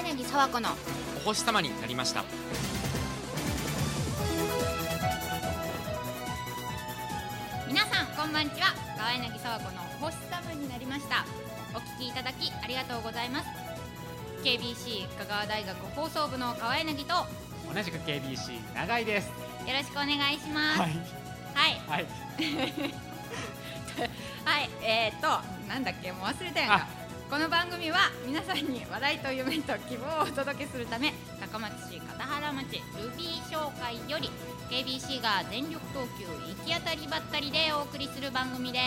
柳沢子のお星様になりました。 皆さんこんばんちは。川柳沢子のお星様になりました。お聞きいただきありがとうございます。 KBC 香川大学放送部の川柳と同じく KBC 長井です。 よろしくお願いします。 はいはいはいはい、なんだっけ、もう忘れたやんか。この番組は皆さんに笑いと夢と希望をお届けするため、高松市片原町ルビー商会より KBC が全力投球行き当たりばったりでお送りする番組です。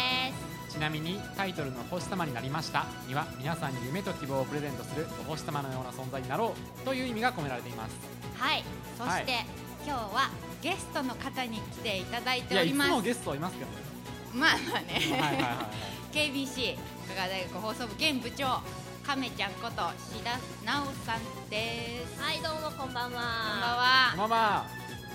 ちなみにタイトルのお星様になりましたには、皆さんに夢と希望をプレゼントするお星様のような存在になろうという意味が込められています。 はい、そして、今日はゲストの方に来ていただいておいや、いつります。 もゲストいますけどね。 まあまあね、 はいはいはいはい KBC 香川大学放送部現部長亀ちゃんこと志田直さんです。 はい、どうもこんばんは。 こんばんは。 ママ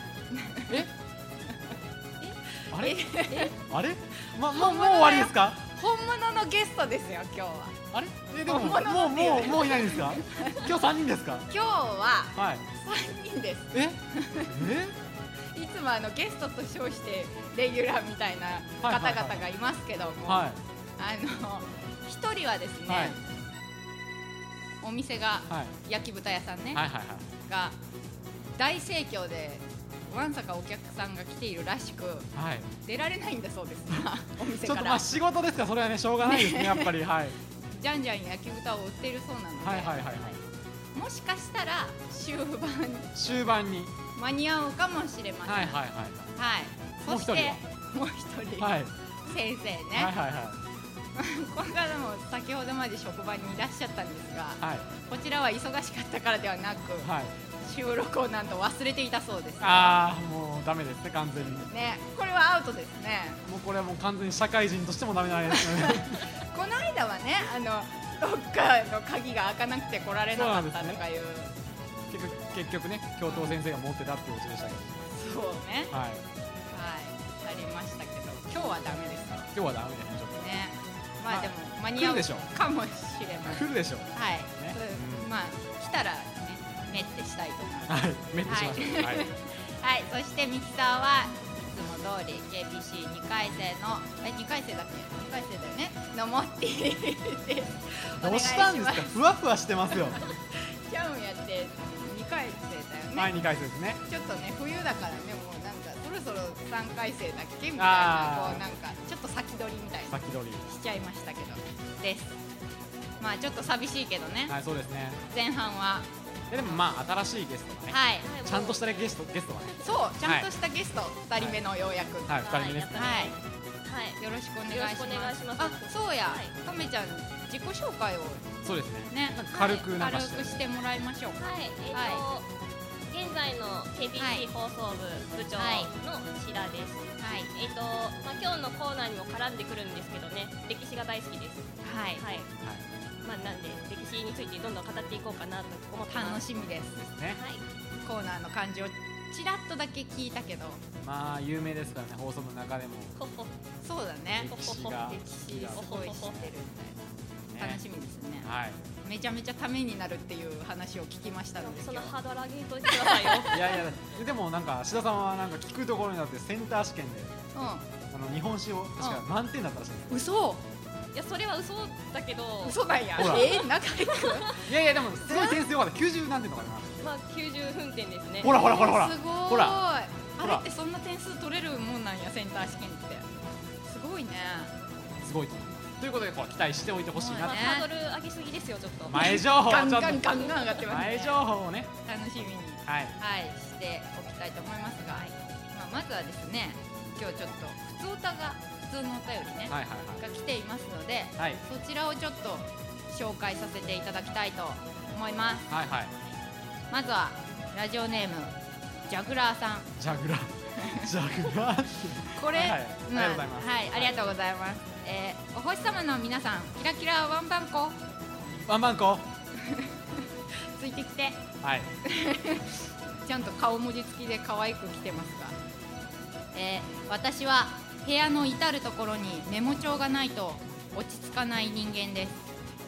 あれあれもう終わりですか？ 本物のゲストですよ今日は。 あれでも本物っていうもういないんですか？今日3人ですか？ 今日ははい 3人です。 えいつもゲストと称してレギュラーみたいな方々がいますけども、 はい一人はですね、 はいお店がはい焼き豚屋さんね、 はいはいが大盛況でわんさかお客さんが来ているらしく、 はい出られないんだそうですお店ちょっからと仕事ですからそれはねしょうがないですねやっぱりはいじゃんじゃん焼き豚を売っているそうなので、 はいはいはいはいもしかしたら終盤に間に合うかもしれません。 はいはいはいはい、そしてもう一人、 はい先生ね、 はいはいはこの方も先ほどまで職場にいらっしゃったんですが、 いはいこちらは忙しかったからではなく、 はい収録をなんと忘れていたそうです。 ああもうダメですね完全にね、これはアウトですね。 もうこれはもう完全に社会人としてもダメなんですねこの間はね、どっかの鍵が開かなくて来られなかったとかいう、 結局ね教頭先生が持ってたってことでしたけそうね、 どはいはい、ありましたけど、今日はダメですよ今日はダメですねちょっとね。まあでも間に合う来るでしょかもしれません。 来るでしょはい、 ねうんまあ来たらね、メッテしたいと思います。 はいメットしましょうはいはい、そしてミキサーはいつも通り KBC2 回生の2回生だっけ2回生だよねのモッティですどうしたんですかふわふわしてますよジャムやって2回生だよね、 はい2回生ですねちょっとね冬だからね、もうなんかそろそろ3回生だっけみたいな、こうなんかちょっと先取りみたいな先取りしちゃいましたけどです。まあちょっと寂しいけどね、 はいそうですね前半はでもまあ新しいゲストがねはい、 ちゃんとしたゲストがねそうちゃんとしたゲスト2人目のようやく、 はい2人目ですねはい、 はい、 よろしくお願いします。 よろしくお願いしますあ、そうや、 はいかめちゃん自己紹介をそうですねね、 なんか軽くなんか軽くしてもらいましょうか。 はい、 は現在の KBC 放送部部長の志田です。 はい、 今日のコーナーにも絡んでくるんですけどね、歴史が大好きです。 はい、 はい、なんで歴史についてどんどん語っていこうかなと思ってます。 楽しみです。 ねはい、 コーナーの感じをちらっとだけ聞いたけど、 まあ有名ですからね放送部の中でもほほそうだね。 歴史が歴史すごい知ってるみたいな。楽しみですね。 はいめちゃめちゃためになるっていう話を聞きましたので、 そ今日のハードル上げといてくださいよ。 いやいやでもなんか志田さんはなんか聞くところになってセンター試験で日本史を確か満点だったらしいんですよ嘘いや、それは嘘だけど、 嘘なんや。 ほら仲良く。 いやいやでもすごい点数良かった90何点とかありますまあ90分点ですね。 ほらほらほらほらすごい。 ほらあれってそんな点数取れるもんなんや、センター試験って。すごいね。 すごいということでこう期待しておいてほしいなとまあ、ハードル上げすぎですよ、ちょっと。 前情報をガンちょっとガンガンガン上がってますね。 前情報をね楽しみに、 はいはい、しておきたいと思いますが、まずはですね、今日ちょっと普通のお便りね、 はいはいが来ていますので、 はいそちらをちょっと紹介させていただきたいと思います。 はいはいまずはラジオネームジャグラーさん。 ジャグラージャグラーこれ、 はいはいまありがとうございますはい、ありがとうございます。お星様の皆さん、キラキラワンバンコワンバンコついてきて、 はいちゃんと顔文字付きで可愛く来てますが、私は部屋の至る所にメモ帳がないと落ち着かない人間です。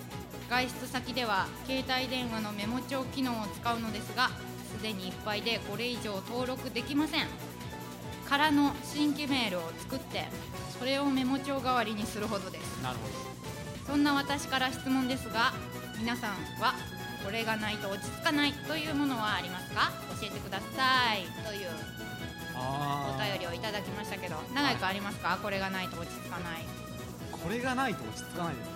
外出先では携帯電話のメモ帳機能を使うのですが、すでにいっぱいでこれ以上登録できません。空の新規メールを作ってそれをメモ帳代わりにするほどです。 なるほど。 そんな私から質問ですが、皆さんはこれがないと落ち着かないというものはありますか？教えてくださいというお便りをいただきましたけど、長井くんありますか？これがないと落ち着かない。 これがないと落ち着かないですか？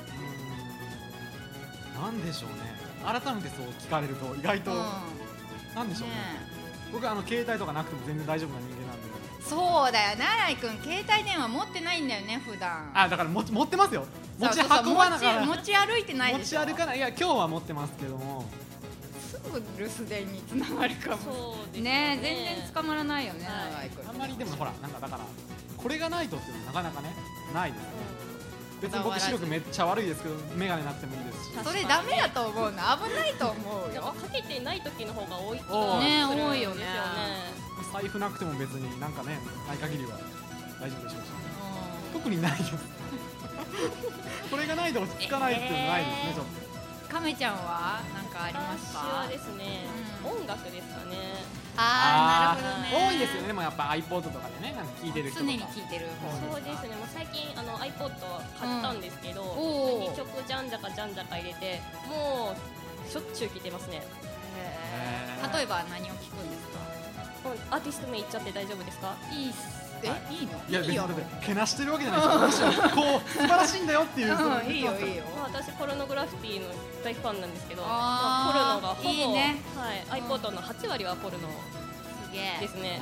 なんでしょうね。改めてそう聞かれると意外と、なんでしょうね。僕は携帯とかなくても全然大丈夫な人間なんで。 そうだよ、長井くん携帯電話持ってないんだよね普段。 だから持ってますよ。持ち運ばながら持ち歩いてないでしょ。 持ち歩かない。いや今日は持ってますけども、 すぐ留守電につながるかも。 そうですね。全然捕まらないよね、長井くん。 あんまりでもほらなんかだからこれがないとっていうのはなかなかねないですね。別に僕視力めっちゃ悪いですけど眼鏡なくてもいいですし。 それダメだと思うの。危ないと思うよ。 かけてない時の方が多いね。多いよね。 財布なくても別になんかねない限りは大丈夫でしょうし、特にないですこれがないと落ち着かないっていうのはないですね。ちょっと亀ちゃんは何かありますか？ 私はですね、音楽ですかね。 なるほどね。 多いですよね。でもやっぱ iPod とかでねなんか聴いてる人とか常に聴いてる方そうですね。もう最近iPod 買ったんですけど、2曲じゃんじゃかじゃんじゃか入れてもうしょっちゅう聴いてますね。 例えば何を聴くんですか？ アーティスト名言っちゃって大丈夫ですか？ いいっす。いいの？ いや別にけなしてるわけじゃないですよ。こう素晴らしいんだよっていう。 いいよいいよ。 私ポルノグラフィティの大ファンなんですけど、ポルノがほぼいいね。 iPod の8割はポルノですね。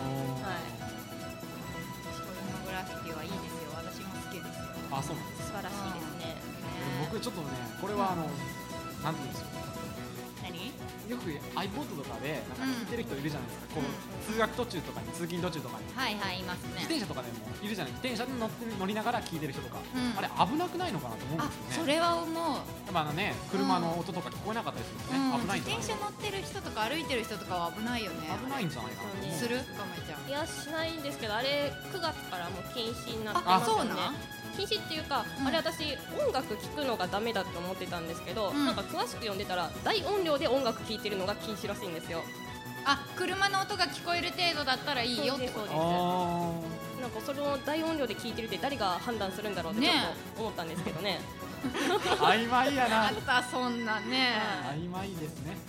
ポルノグラフィティはいいですよ。私も好きですよ。 そうなんです。 素晴らしいですね。 僕ちょっとねこれはなんていうんですか。 何？ よく iPod とかでなんか聴いてる人いるじゃないですか。こう通学途中とかに通勤途中とかに。 いますね。 自転車とかでもいるじゃない。自転車に乗りながら聴いてる人とか。あれ危なくないのかなと思うんですよね。 それは思う。 やっぱ車の音とか聞こえなかったりするとね。危ないんじゃない。 自転車乗ってる人とか歩いてる人とかは危ないよね。 危ないんじゃないかな。 する？亀ちゃん。 いやしないんですけど、あれ9月からもう禁止になってますよね。禁止っていうか、あれ私音楽聴くのがダメだと思ってたんですけど、なんか詳しく読んでたら大音量で音楽聴いてるのが禁止らしいんですよ。 車の音が聞こえる程度だったらいいよってことです。 なんかその大音量で聴いてるって誰が判断するんだろうってちょっと思ったんですけどね。 曖昧やな。 そんなね。 曖昧ですね。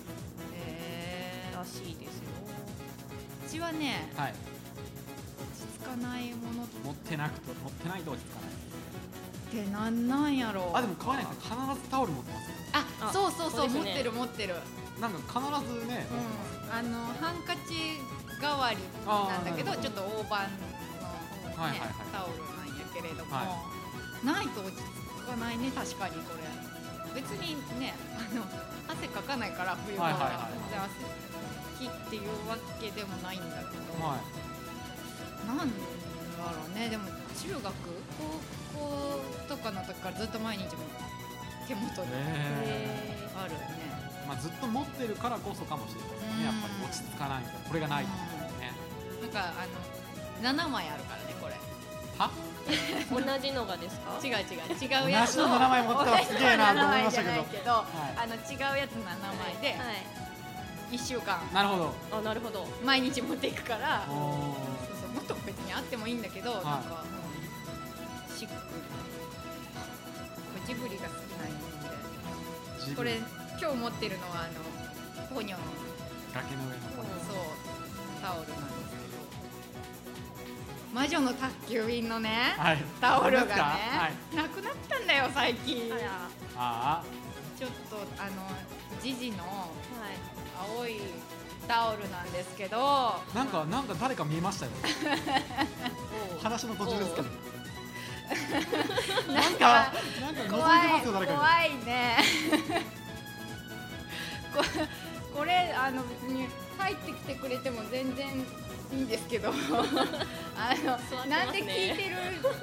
らしいですよ。 うちはね、 はい。 落ち着かないもの持ってないと落ち着かないってなんやろう。 でも買わないですか？必ずタオル持ってます。 そう持ってる。 なんか必ずね、 ハンカチ代わりなんだけど、ちょっと大判のタオルなんやけれども、ないと落ち着かないね。確かにこれ別にね汗かかないから冬場は全然汗きっていうわけでもないんだけど、なんだろうね。でも中学高校とかの時からずっと毎日も手元にあるね。 ずっと持ってるからこそかもしれないですね。やっぱり落ち着かないみたいな。これがないとね。 なんか7枚あるからねこれ。 は？ 同じのがですか？ 違うやつの 7枚持ってたらすげえなと思いましたけど。 違うやつ7枚で1週間。 なるほど。 毎日持っていくから。もっと別にあってもいいんだけど、なんかシックなジブリが好きなので、これ今日持ってるのはポニョの崖の上のポニョ。 タオルなんですけど、魔女の宅急便のね、タオルがねなくなったんだよ最近。ちょっとジジの青いタオルなんですけど、 なんか誰か見えましたよ。話の途中ですけど。なんか覗いてますよ誰か。 怖いね。これ別に入ってきてくれても全然いいんですけど、なんで聞いてる。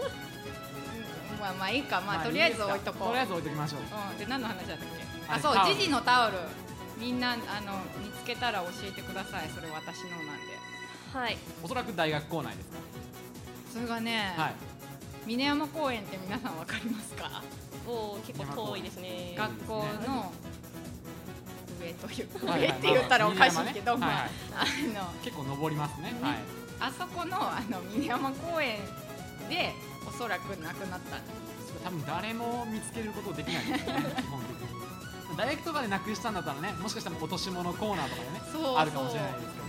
まあいいか。とりあえず置いとこう。 とりあえず置いときましょう。 で何の話だったっけ？そう、ジジのタオル。みんな見つけたら教えてください。それ私のなんで。 はい。 おそらく大学構内ですか？ それがね、峰山公園って皆さんわかりますか？ おー、結構遠いですね。 学校の上というはいはい上って言ったらおかしいけど、 はいはい結構登りますね。はい。 あそこの峰山公園でおそらく亡くなった。 多分誰も見つけることできないですね。基本的に。大学とかでなくしたんだったらね、もしかしたら落とし物コーナーとかでね、あるかもしれないですけど。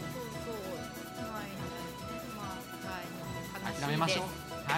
諦めましょう。はい。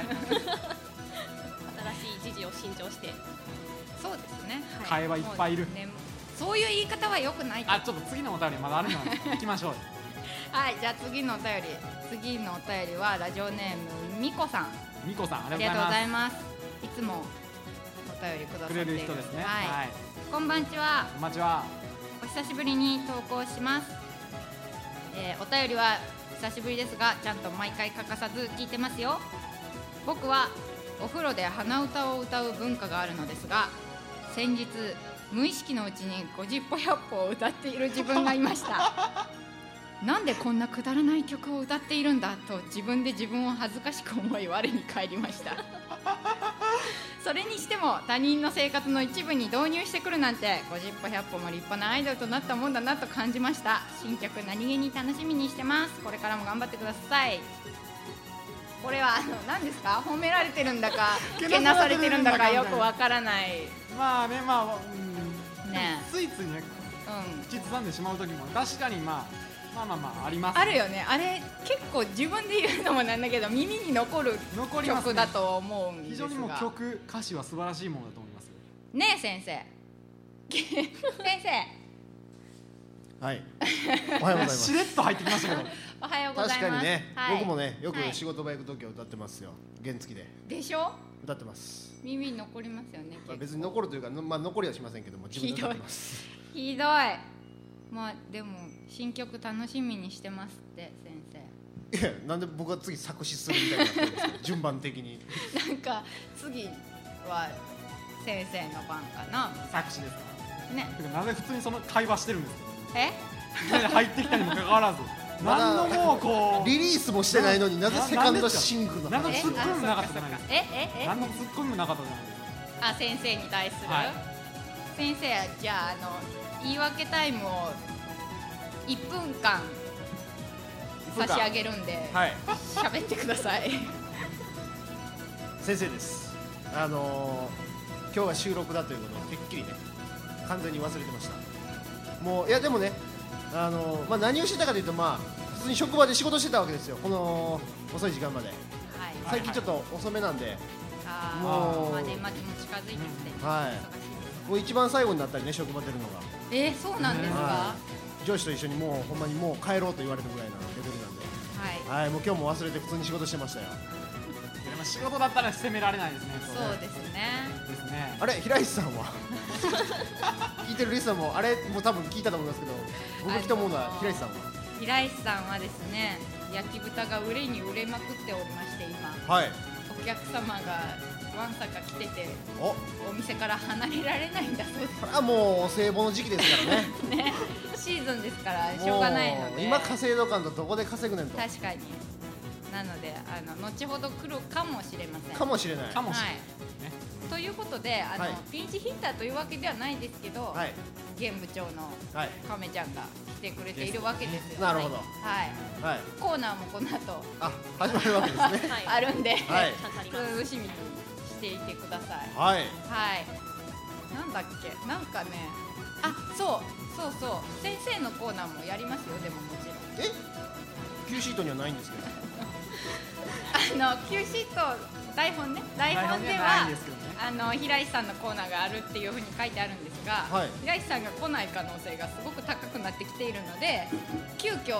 新しい時事を新調して。 そうですね。 替えはいっぱいいる。 そういう言い方は良くない。 あ、ちょっと次のお便りまだあるので行きましょう。 はい、じゃあ次のお便りはラジオネームみこさん。 みこさん、 ありがとうございます。いつもお便りくださっている人ですね。 はい。こんばんちは。 こんばんちは。 お久しぶりに投稿します。お便りは久しぶりですが、ちゃんと毎回欠かさず聞いてますよ。僕はお風呂で鼻歌を歌う文化があるのですが、先日無意識のうちに50歩100歩を歌っている自分がいましたなんでこんなくだらない曲を歌っているんだと自分で自分を恥ずかしく思い我に返りましたそれにしても他人の生活の一部に導入してくるなんて50歩100歩も立派なアイドルとなったもんだなと感じました。新曲何気に楽しみにしてます。これからも頑張ってください。これは何ですか、褒められてるんだかけなされてるんだかよくわからない。 まあね、まあ、 ね、 ついついね、口ずさんでしまう時も確かにまああります、 あるよね。あれ結構自分で言うのもなんだけど耳に残る曲だと思うんですが、 非常にもう曲歌詞は素晴らしいものだと思いますねえ先生先生はい、おはようございます。 しれっと入ってきましたけどおはようございます。 確かにね、 はい、 僕もねよく仕事場行く時は歌ってますよ。原付ででしょ。 歌ってます。 耳に残りますよね。 別に残るというか、まあ、残りはしませんけども、自分で歌ってます。 ひどい。まあでも新曲楽しみにしてますって先生。いや、なんで僕が次作詞するみたいになってるんですか順番的になんか次は先生の番かな。 作詞ですかね。 なぜ普通にその会話してるんですか。入ってきたにもかかわらず何のもうこうリリースもしてないのになぜセカンドシングルの何のツッコミもなかったじゃないですか。何のツッコミもなかったじゃないですか。 あ、先生に対する、先生、じゃあ言い訳タイムを1分間差し上げるんで喋ってください先生です。今日は収録だということをてっきりね完全に忘れてました。もういやでもね、まあ、何をしてたかというと、まあ普通に職場で仕事してたわけですよ、この遅い時間まで。最近ちょっと遅めなんで、 もう年末も近づいてきて、 もう一番最後になったりね、職場出るのが。 そうなんですか。 上司と一緒にもうほんまにもう帰ろうと言われるぐらいなレベルなんで、はい、もう今日も忘れて普通に仕事してましたよ。 でも仕事だったら責められないですね。 そうですね。 あれ、平石さんは聞いてるリスナーもあれもう多分聞いたと思いますけど、僕来たものは平石さんはですね、焼き豚が売れに売れまくっておりまして、今、お客様がわんさか来ててお店から離れられないんだそうです。 これはもうお歳暮の時期ですからねね、シーズンですからしょうがないので、 今稼いどかんとどこで稼ぐねんと。 確かに。なので後ほど来るかもしれません。 かもしれない。 ということでピンチヒッターというわけではないですけど、現部長の亀ちゃんが来てくれているわけですよ。 なるほど。 コーナーもこの後始まるわけですねあるんで、楽しみにしていてください。なんだっけ、なんかね、そう先生のコーナーもやりますよ。でももちろん Qシートにはないんですけど Qシート台本では平石さんのコーナーがあるっていうふうに書いてあるんですが、平石さんが来ない可能性がすごく高くなってきているので、急遽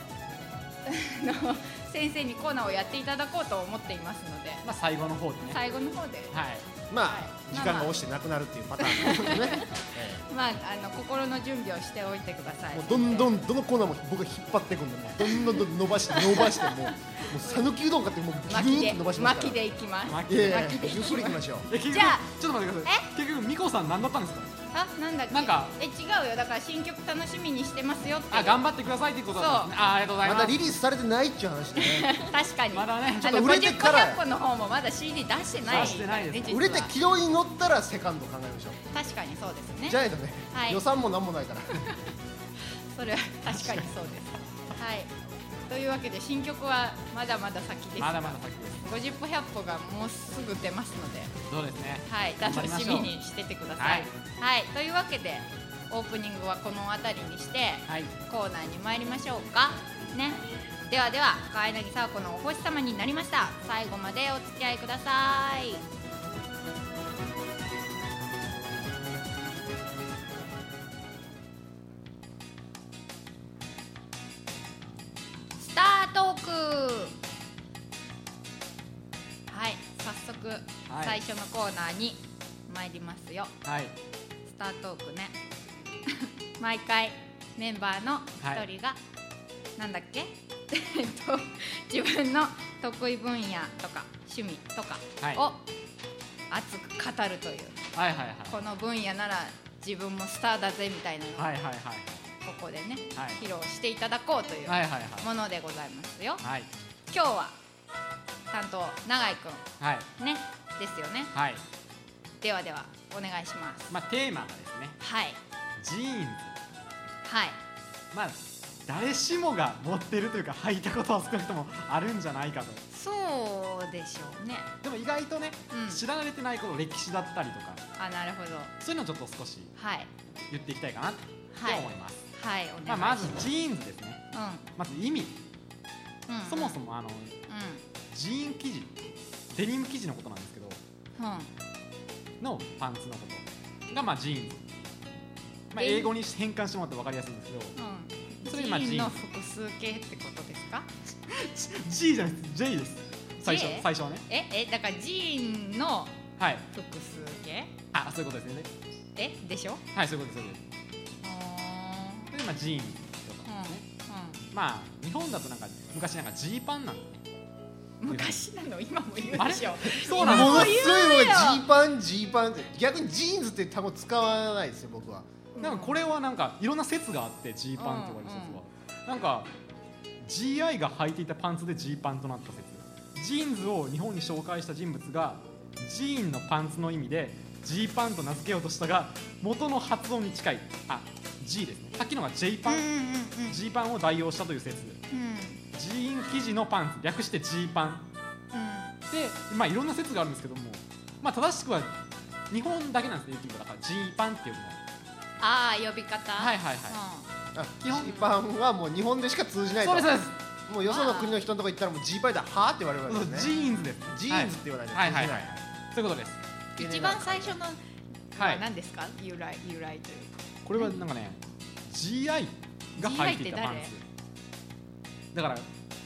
先生にコーナーをやっていただこうと思っていますので、 最後の方でね。 まあ時間が押してなくなるっていうパターンですね心の準備をしておいてください。 どんどんどのコーナーも僕が引っ張っていくんで、どんどん伸ばしてもう讃岐うどんかってもうギューッと伸ばしますから。 巻きでいきます。 ゆっくりいきましょう。 じゃあちょっと待ってください。結局美子さん何だったんですか。 あ、なんだっけ。 なんか違うよ。だから新曲楽しみにしてますよって。 頑張ってくださいっていうことなんですね。ありがとうございます。 まだリリースされてないっていう話でね確かに。 まだね、 ちょっと売れてから 50個100個の方もまだ CD 出してない。 出してないです。 売れて軌道に乗ったらセカンド考えましょう。 確かにそうですね。 じゃないとね、 はい予算もなんもないからそれは確かにそうです。はい。というわけで新曲はまだまだ先です。 まだまだ先です。 50歩100歩がもうすぐ出ますので、 そうですね。 はい、楽しみにしててください。はい、というわけでオープニングはこの辺りにして、コーナーに参りましょうかね。ではでは、川柳沢子のお星様になりました。最後までお付き合いください。スタートーク。はい、早速、最初のコーナーに参りますよ。 はい。 スタートークね毎回メンバーの一人が、なんだっけ自分の得意分野とか趣味とかを熱く語るという、この分野なら自分もスターだぜみたいなのをここでね、披露していただこうというものでございますよ。今日は担当永井くん、ね、ですよね。ではではお願いします。 テーマがですね、ジーンズ。誰しもが持ってるというか履いたことは少なくともあるんじゃないかと。 そうでしょうね。 でも意外とね、知られてないこと、歴史だったりとか、 なるほど、 そういうのをちょっと少し言っていきたいかなと思います。まずジーンズですね。まず意味、そもそもジーン生地、デニム生地のことなんですけど、のパンツのことがジーンズ。英語に変換してもらって分かりやすいんですけど、それジーンの複数形ってことですか ？G じゃないです、J です。最初はね。 だからジーンの複数形？ そういうことですよね。 でしょ？ はい、そういうことです。それでジーンとかですね。日本だと昔ジーパンなんで。 昔なの？今も言うでしょ。 そうなんです。 ものすごいジーパンって逆にジーンズって単語使わないですよ僕は。 これはいろんな説があって、ジーパンと言われる説はGI が履いていたパンツでジーパンとなった説。ジーンズを日本に紹介した人物がジーンのパンツの意味でジーパンと名付けようとしたが、元の発音に近いG ですね。さっきのが J パン、ジーパンを代用したという説。ジーン生地のパンツ、略してジーパンで、いろんな説があるんですけども、正しくは日本だけなんですね。言ってみたらジーパンっていうの呼び方。 ジーパンはもう日本でしか通じないと。 そうです。 もうよその国の人のとこ行ったらもうジーパンだ、はーって言われるわけですね。 ジーンズです。 ジーンズって言わないと通じない。 そういうことです。 一番最初の何ですか？由来というか。 これは GI が履いていたパンツ。だから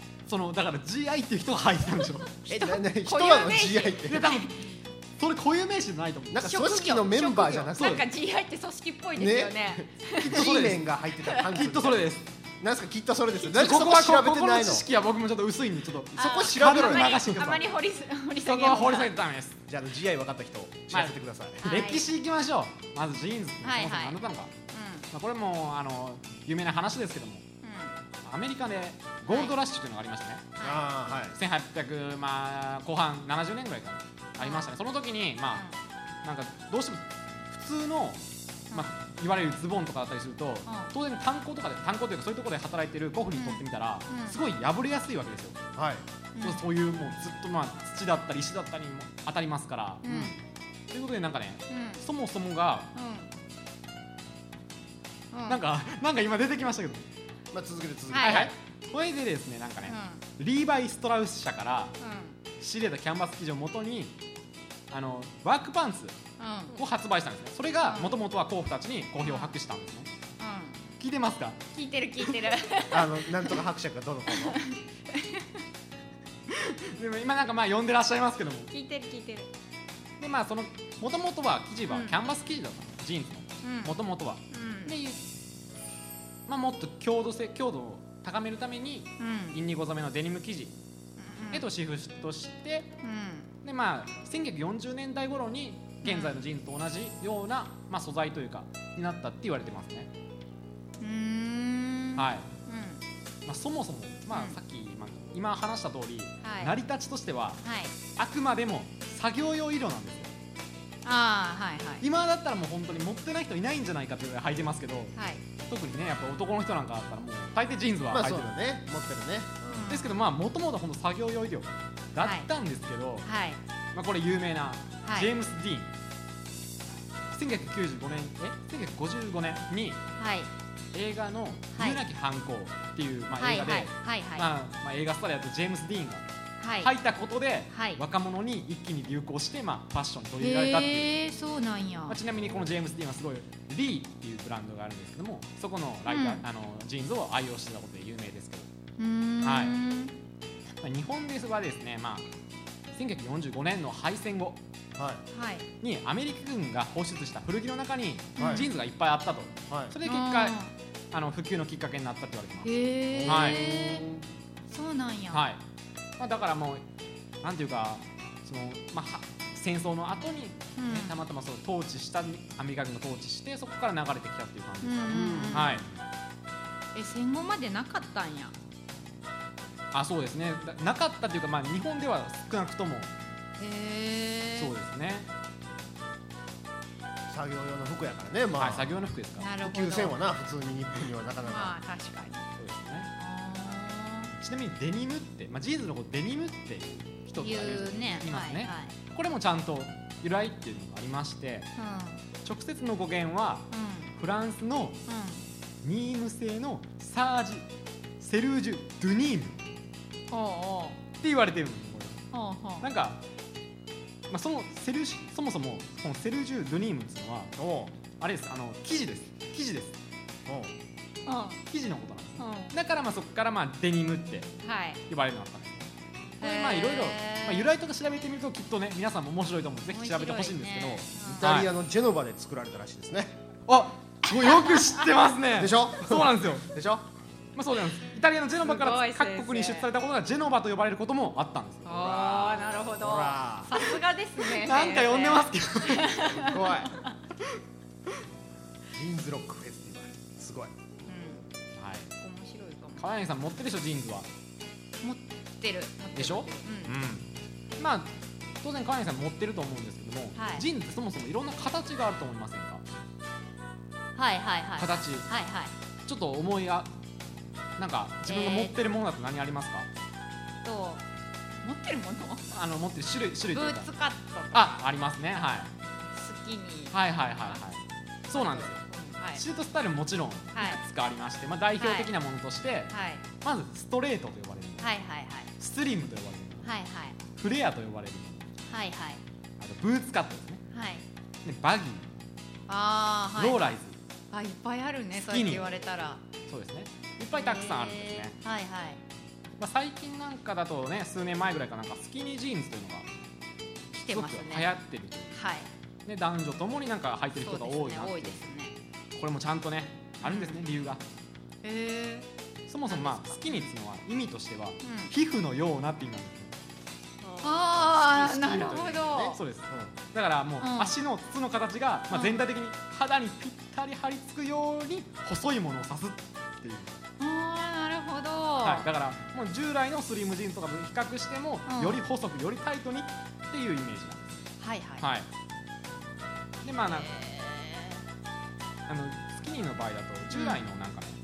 GI っていう人が履いてたんでしょ。 人なの GI って。 多分それ固有名詞じゃないと思う。 組織のメンバーじゃなくて、 GI って組織っぽいですよね。 G メンが入ってたパンツ。 きっとそれです。 なんすか、きっとそれですよ。 ここは調べてないの。知識は僕もちょっと薄いんで、ちょっとそこ調べろよ。 あまり掘り下げそこは掘り下げてダメです。 じゃあGI 分かった人知らせてください。 歴史いきましょう。まずジーンズってそもそも何だったのか。これも有名な話ですけども、アメリカでゴールドラッシュというのがありましたね。1800後半70年ぐらいかなありましたね。その時にどうしても普通のいわれるズボンとかだったりすると、当然炭鉱というかそういうところで働いてる古布にとってみたらすごい破れやすいわけですよ。そういうもうずっと土だったり石だったりも当たりますから。ということでそもそもが今出てきましたけど、 続けてこれでですねリーバイ・ストラウス社から仕入れたキャンバス生地をもとにワークパンツを発売したんですね。それがもともとは甲府たちに好評を博したんですね。聞いてますか？ 聞いてるなんとか伯爵がどの子のでも今呼んでらっしゃいますけども、 聞いてるでそのもともとは生地はキャンバス生地だったジーンズのもともとはでもっと強度を高めるためにインディゴ染めのデニム生地へとシフトして、で1940年代頃に現在のジーンズと同じような、まあ、素材というかになったって言われてますね。はい、まあ、そもそも、まあ、さっき、今話した通り、成り立ちとしては、あくまでも作業用色なんですよ。今だったらもう本当に持ってない人いないんじゃないかっていうぐらい履いてますけど、特にねやっぱ男の人なんかだったらもう大抵ジーンズは履いてる、 そうだね、持ってるね、 ですけどもともと本当作業用色だったんですけど、まあこれ有名なジェームス・ディーン、1955年に映画の「夢なき犯行」っていう映画で映画スターでやってるジェームス・ディーンが履いたことで若者に一気に流行して、ファッションに取り入れられたっていう。 そうなんや。 ちなみにこのジェームス・ディーンはすごいリーっていうブランドがあるんですけども、そこのジーンズを愛用してたことで有名ですけど、日本ではですね、1945年の敗戦後にアメリカ軍が放出した古着の中にジーンズがいっぱいあったと、それで結果普及のきっかけになったって言われてます。 そうなんや。 だからもうなんていうか戦争の後にたまたま統治したアメリカ軍が統治してそこから流れてきたっていう感じですかね。 戦後までなかったんや。 そうですね、なかったというか、日本では少なくともそうですね。 作業用の服やからね、 作業用の服ですから。 普及せんわな、普通に日本にはなかなか。 確かにそうですね。ちなみにデニムって、ジーンズのことデニムって一つ言いますね。これもちゃんと由来っていうのがありまして、直接の語源はフランスのニーム製のサージ・セルージュ・ドゥニームって言われてるんですよ。なんか、そもそもこのセルージュ・ドゥニームっていうのはあれです、生地です。生地のことなんです。だからそこからデニムって呼ばれるようになったんです。これいろいろ由来とか調べてみるときっとね皆さんも面白いと思うのでぜひ調べてほしいんですけど、イタリアのジェノバで作られたらしいですね。 よく知ってますね。 でしょ。 そうなんですよ。 でしょ。 そうなんです。イタリアのジェノバから各国に輸出されたことがジェノバと呼ばれることもあったんです。 なるほど。さすがですね。 なんか呼んでますけど。 怖い。ジーンズロックフェスティバルすごい。 面白いかも。 川柳さん持ってるでしょジーンズは。 持ってる。 でしょ。当然川柳さん持ってると思うんですけども、ジーンズってそもそもいろんな形があると思いませんか。形。ちょっと思いなんか自分が持ってるものだと何ありますか。 持ってるもの？ 持ってる種類というか。 ブーツカット。 ありますね。 スキニー。 そうなんですよ。シュートスタイルももちろんいくつかありまして、代表的なものとして、まずストレートと呼ばれるもの、スリムと呼ばれるもの、フレアと呼ばれるもの、あとブーツカットですね。でバギー、ローライズ。 いっぱいあるね。そうやって言われたら。 そうですね。いっぱいたくさんあるんですね。最近なんかだとね、数年前ぐらいかなんかスキニージーンズというのがすごく流行ってるという。で男女ともになんか履いてる人が多いなっていう。これもちゃんとねあるんですね、理由が。そもそもスキニーっていうのは意味としては皮膚のようなって意味なんですよ。 なるほど。 そうです。だからもう足の筒の形が全体的に肌にぴったり張り付くように細いものを指すっていう。 なるほど。 だからもう従来のスリムジーンズとかと比較してもより細くよりタイトにっていうイメージなんです。でスキニーの場合だと従来のなんかね、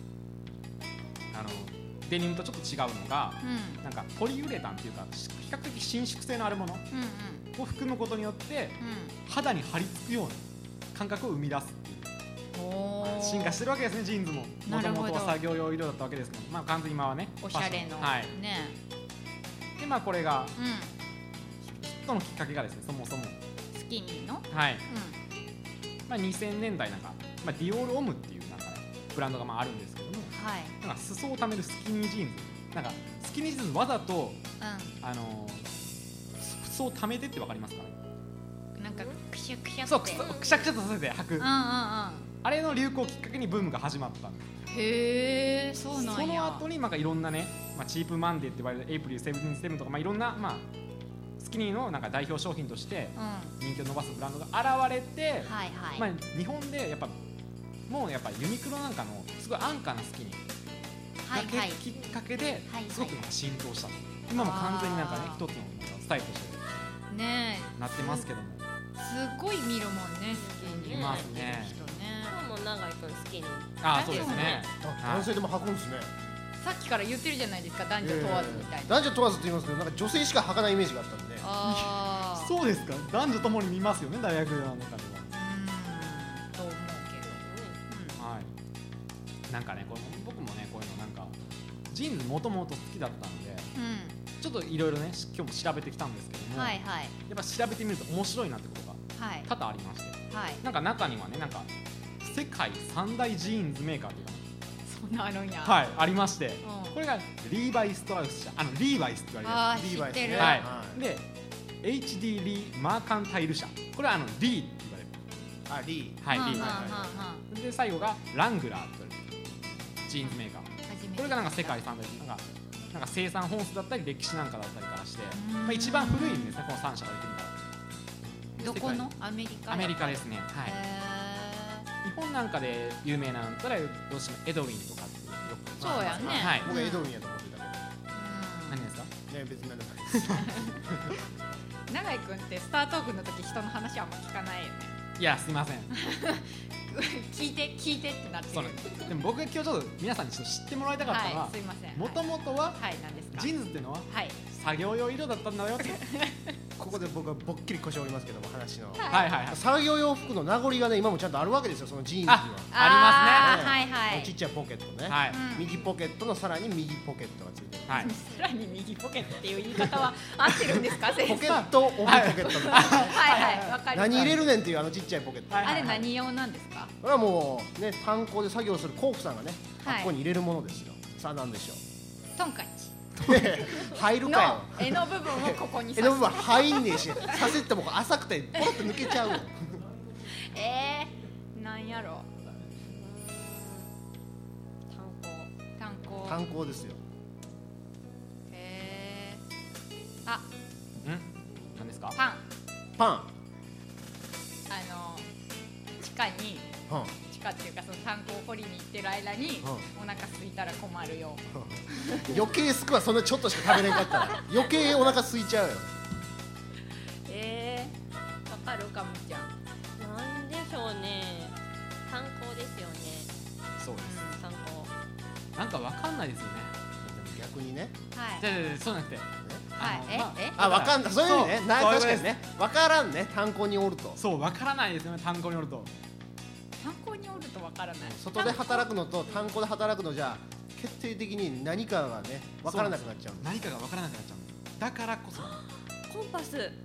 デニムとちょっと違うのが、なんかポリウレタンっていうか比較的伸縮性のあるものを含むことによって、肌に張り付くような感覚を生み出すっていう進化してるわけですね。ジーンズももともとは作業用色だったわけですけど、完全に今はねおしゃれのね。 でこれがヒットのきっかけがですね、そもそもスキニーの 2000年代なんかディオールオムっていうなんか、ブランドがあるんですけども、なんか裾をためるスキニージーンズ、なんかスキニージーンズわざと、裾をためてってわかりますか。 なんかクシャクシャって、 そうクシャクシャとさせて履く、あれの流行をきっかけにブームが始まったんです。 そうなんや。 その後にいろんなね、チープマンデーって言われるエイプリル77とかいろんなスキニーのなんか代表商品として人気を伸ばすブランドが現れて、まあ日本でやっぱもうやっぱユニクロなんかのすごい安価なスキニーがきっかけですごくなんか浸透した。今も完全になんかね一つのなんかスタイルとしてなってますけども、 すごい見るもんねスキニー。 いますね。 今も永井君スキニー。 あ、そうですね。 男性でも履くんですね。 さっきから言ってるじゃないですか、男女問わずみたいな。 男女問わずって言いますけど、なんか女性しか履かないイメージがあったんで。 そうですか。男女ともに見ますよね、大学の中では。 と思うけど。 はい。なんかね、僕もねこういうのなんかジーンズもともと好きだったんで、ちょっといろいろね今日も調べてきたんですけども、やっぱ調べてみると面白いなってことが多々ありまして、なんか中にはねなんか世界3大ジーンズメーカーっていうかそんなあるんや。 はい、ありまして、これがリーバイ・ストラウス社、リーバイスって言われるやつ。 知ってる。 はい。で HD リー・マーカンタイル社、これはリーって言われる。 リー。 はい、リー。で最後がラングラーって言われるジーンズメーカー。これがなんか世界3大なんか生産本数だったり歴史なんかだったりからして、まあ一番古いんですね、この3社が出てるから。 どこの？アメリカ？ アメリカですね。はい。日本なんかで有名なんだったらどうしてもエドウィンとかってよく。 そうやね。 はい。僕はエドウィンやと思ってたけど。 何ですか？ ね、別に何でもないです。 永井君ってスタートークの時人の話あんま聞かないよね。 いや、すいません。 聞いてってなってる。 でも僕が今日ちょっと皆さんに知ってもらいたかったのは、もともとはジーンズっていうのは作業用色だったんだよって。 ここで僕はぼっきり腰折りますけども、話の作業用服の名残がね今もちゃんとあるわけですよ。そのジーンズにはありますね。 ちっちゃいポケットね、右ポケットのさらに右ポケットがついてる。 さらに右ポケットっていう言い方は合ってるんですか？ ポケット、帯ポケット。 わかる。 何入れるねんっていうちっちゃいポケット。 あれ何用なんですか？ これはもうね、炭鉱で作業するコークさんがね、ここに入れるものですよ。さあなんでしょう。 トンカチ。 入るかよ。 柄の部分をここに。 柄の部分入んねえし、させても浅くてポロッと抜けちゃう。 なんやろ。 炭鉱ですよ。 何ですか？ パン。 地下っていうかその炭鉱を掘りに行ってる間にお腹空いたら困るよ。 余計すくはそんなちょっとしか食べれんかったら余計お腹空いちゃうよ。 わかるかもちゃん。 なんでしょうね。炭鉱ですよね。 そうです。 炭鉱。 なんかわかんないですよね。 逆にね。 そうじゃなくて。 わかんない。そういうね。確かにね。わからんね。炭鉱におると。 そう、わからないですよね。炭鉱におると。 炭鉱におるとわからない。 外で働くのと炭鉱で働くのじゃ決定的に何かがねわからなくなっちゃう。 何かがわからなくなっちゃう。だからこそ。 コンパス。 違う。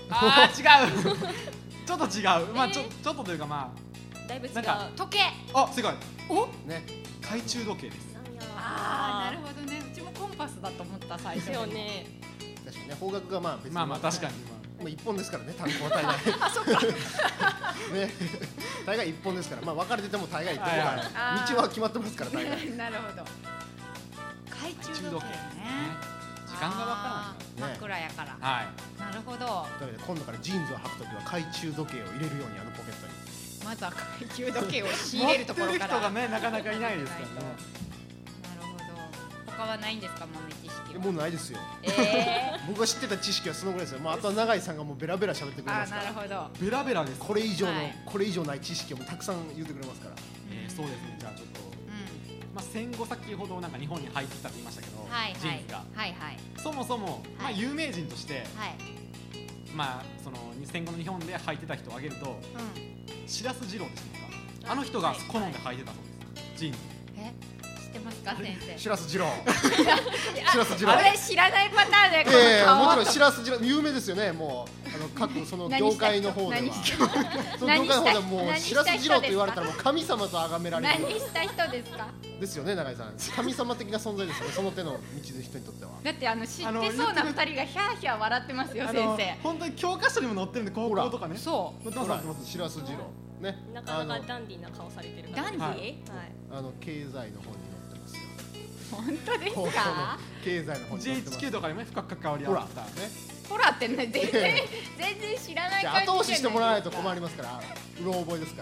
ちょっと違う。まあちょっとというかまあ。だいぶ違う。 時計。 正解。 ね。 懐中時計です。 なるほどね。うちもコンパスだと思った最初。 ですよね。 確かにね、方角がまあ別に確かに。 もう一本ですからね、炭鉱は大概。 そっか。 ね、大概一本ですから、まあ分かれてても大概道は決まってますから大概。 なるほど。懐中時計ね。 時間が分からない。真っ暗やから。なるほど。 というわけで今度からジーンズを履くときは懐中時計を入れるようにポケットに。 まずは懐中時計を仕入れるところから。 持ってる人がねなかなかいないですからね。 なるほど。他はないんですか、豆知識は。 もうないですよ。僕が知ってた知識はそのぐらいですよ。もうあとは永井さんがもうベラベラ喋ってくれますから。 なるほど。 ベラベラです。 これ以上ない知識をたくさん言ってくれますから。 そうですね。じゃあちょっと戦後先ほどなんか日本に入ってきたって言いましたけど、ジーンズがそもそも有名人としてその戦後の日本で履いてた人を挙げると白洲二郎でしたか。あの人が好んで履いてたそうです。ジーンズ。 知ってますか先生。 白洲二郎。 あれ知らないパターンでこの顔。 もちろん白洲二郎有名ですよね。もう各その業界の方では。その業界の方ではもう白洲二郎と言われたらもう神様と崇められる。 何した人ですか。 ですよね永井さん。神様的な存在ですよね。その手の道の人にとっては。 だって知ってそうな二人がヒャーヒャー笑ってますよ先生。 本当に教科書にも載ってるんで高校とかね。 そう。 ほら白洲二郎ね。 なかなかダンディーな顔されてる。 ダンディー？はい。 経済の方に載ってますよ。 本当ですか？ 経済の方に載ってます。 GHQ とかにも深く関わり合ったね。 ほらってね、全然知らない感じ。 後押ししてもらわないと困りますから、うろ覚えですから。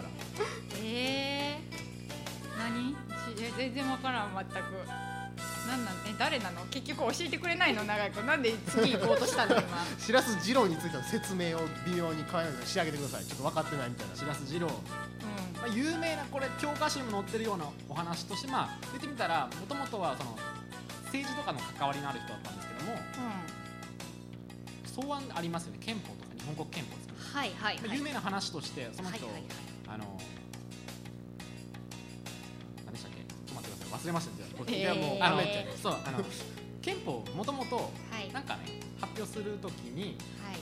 何？全然わからん、全く。誰なの？結局教えてくれないの、長井君。なんで次行こうとしたの今。 白洲二郎についての説明を微妙に変えないで仕上げてください。ちょっと分かってないみたいな。 白洲二郎、有名なこれ教科書にも載ってるようなお話として、言ってみたらもともとはその政治とかの関わりのある人だったんですけども、草案ありますよね、憲法とか日本国憲法ですかね。有名な話としてその人、何でしたっけ、ちょっと待ってください、忘れましたね。そう憲法もともとなんかね発表するときに、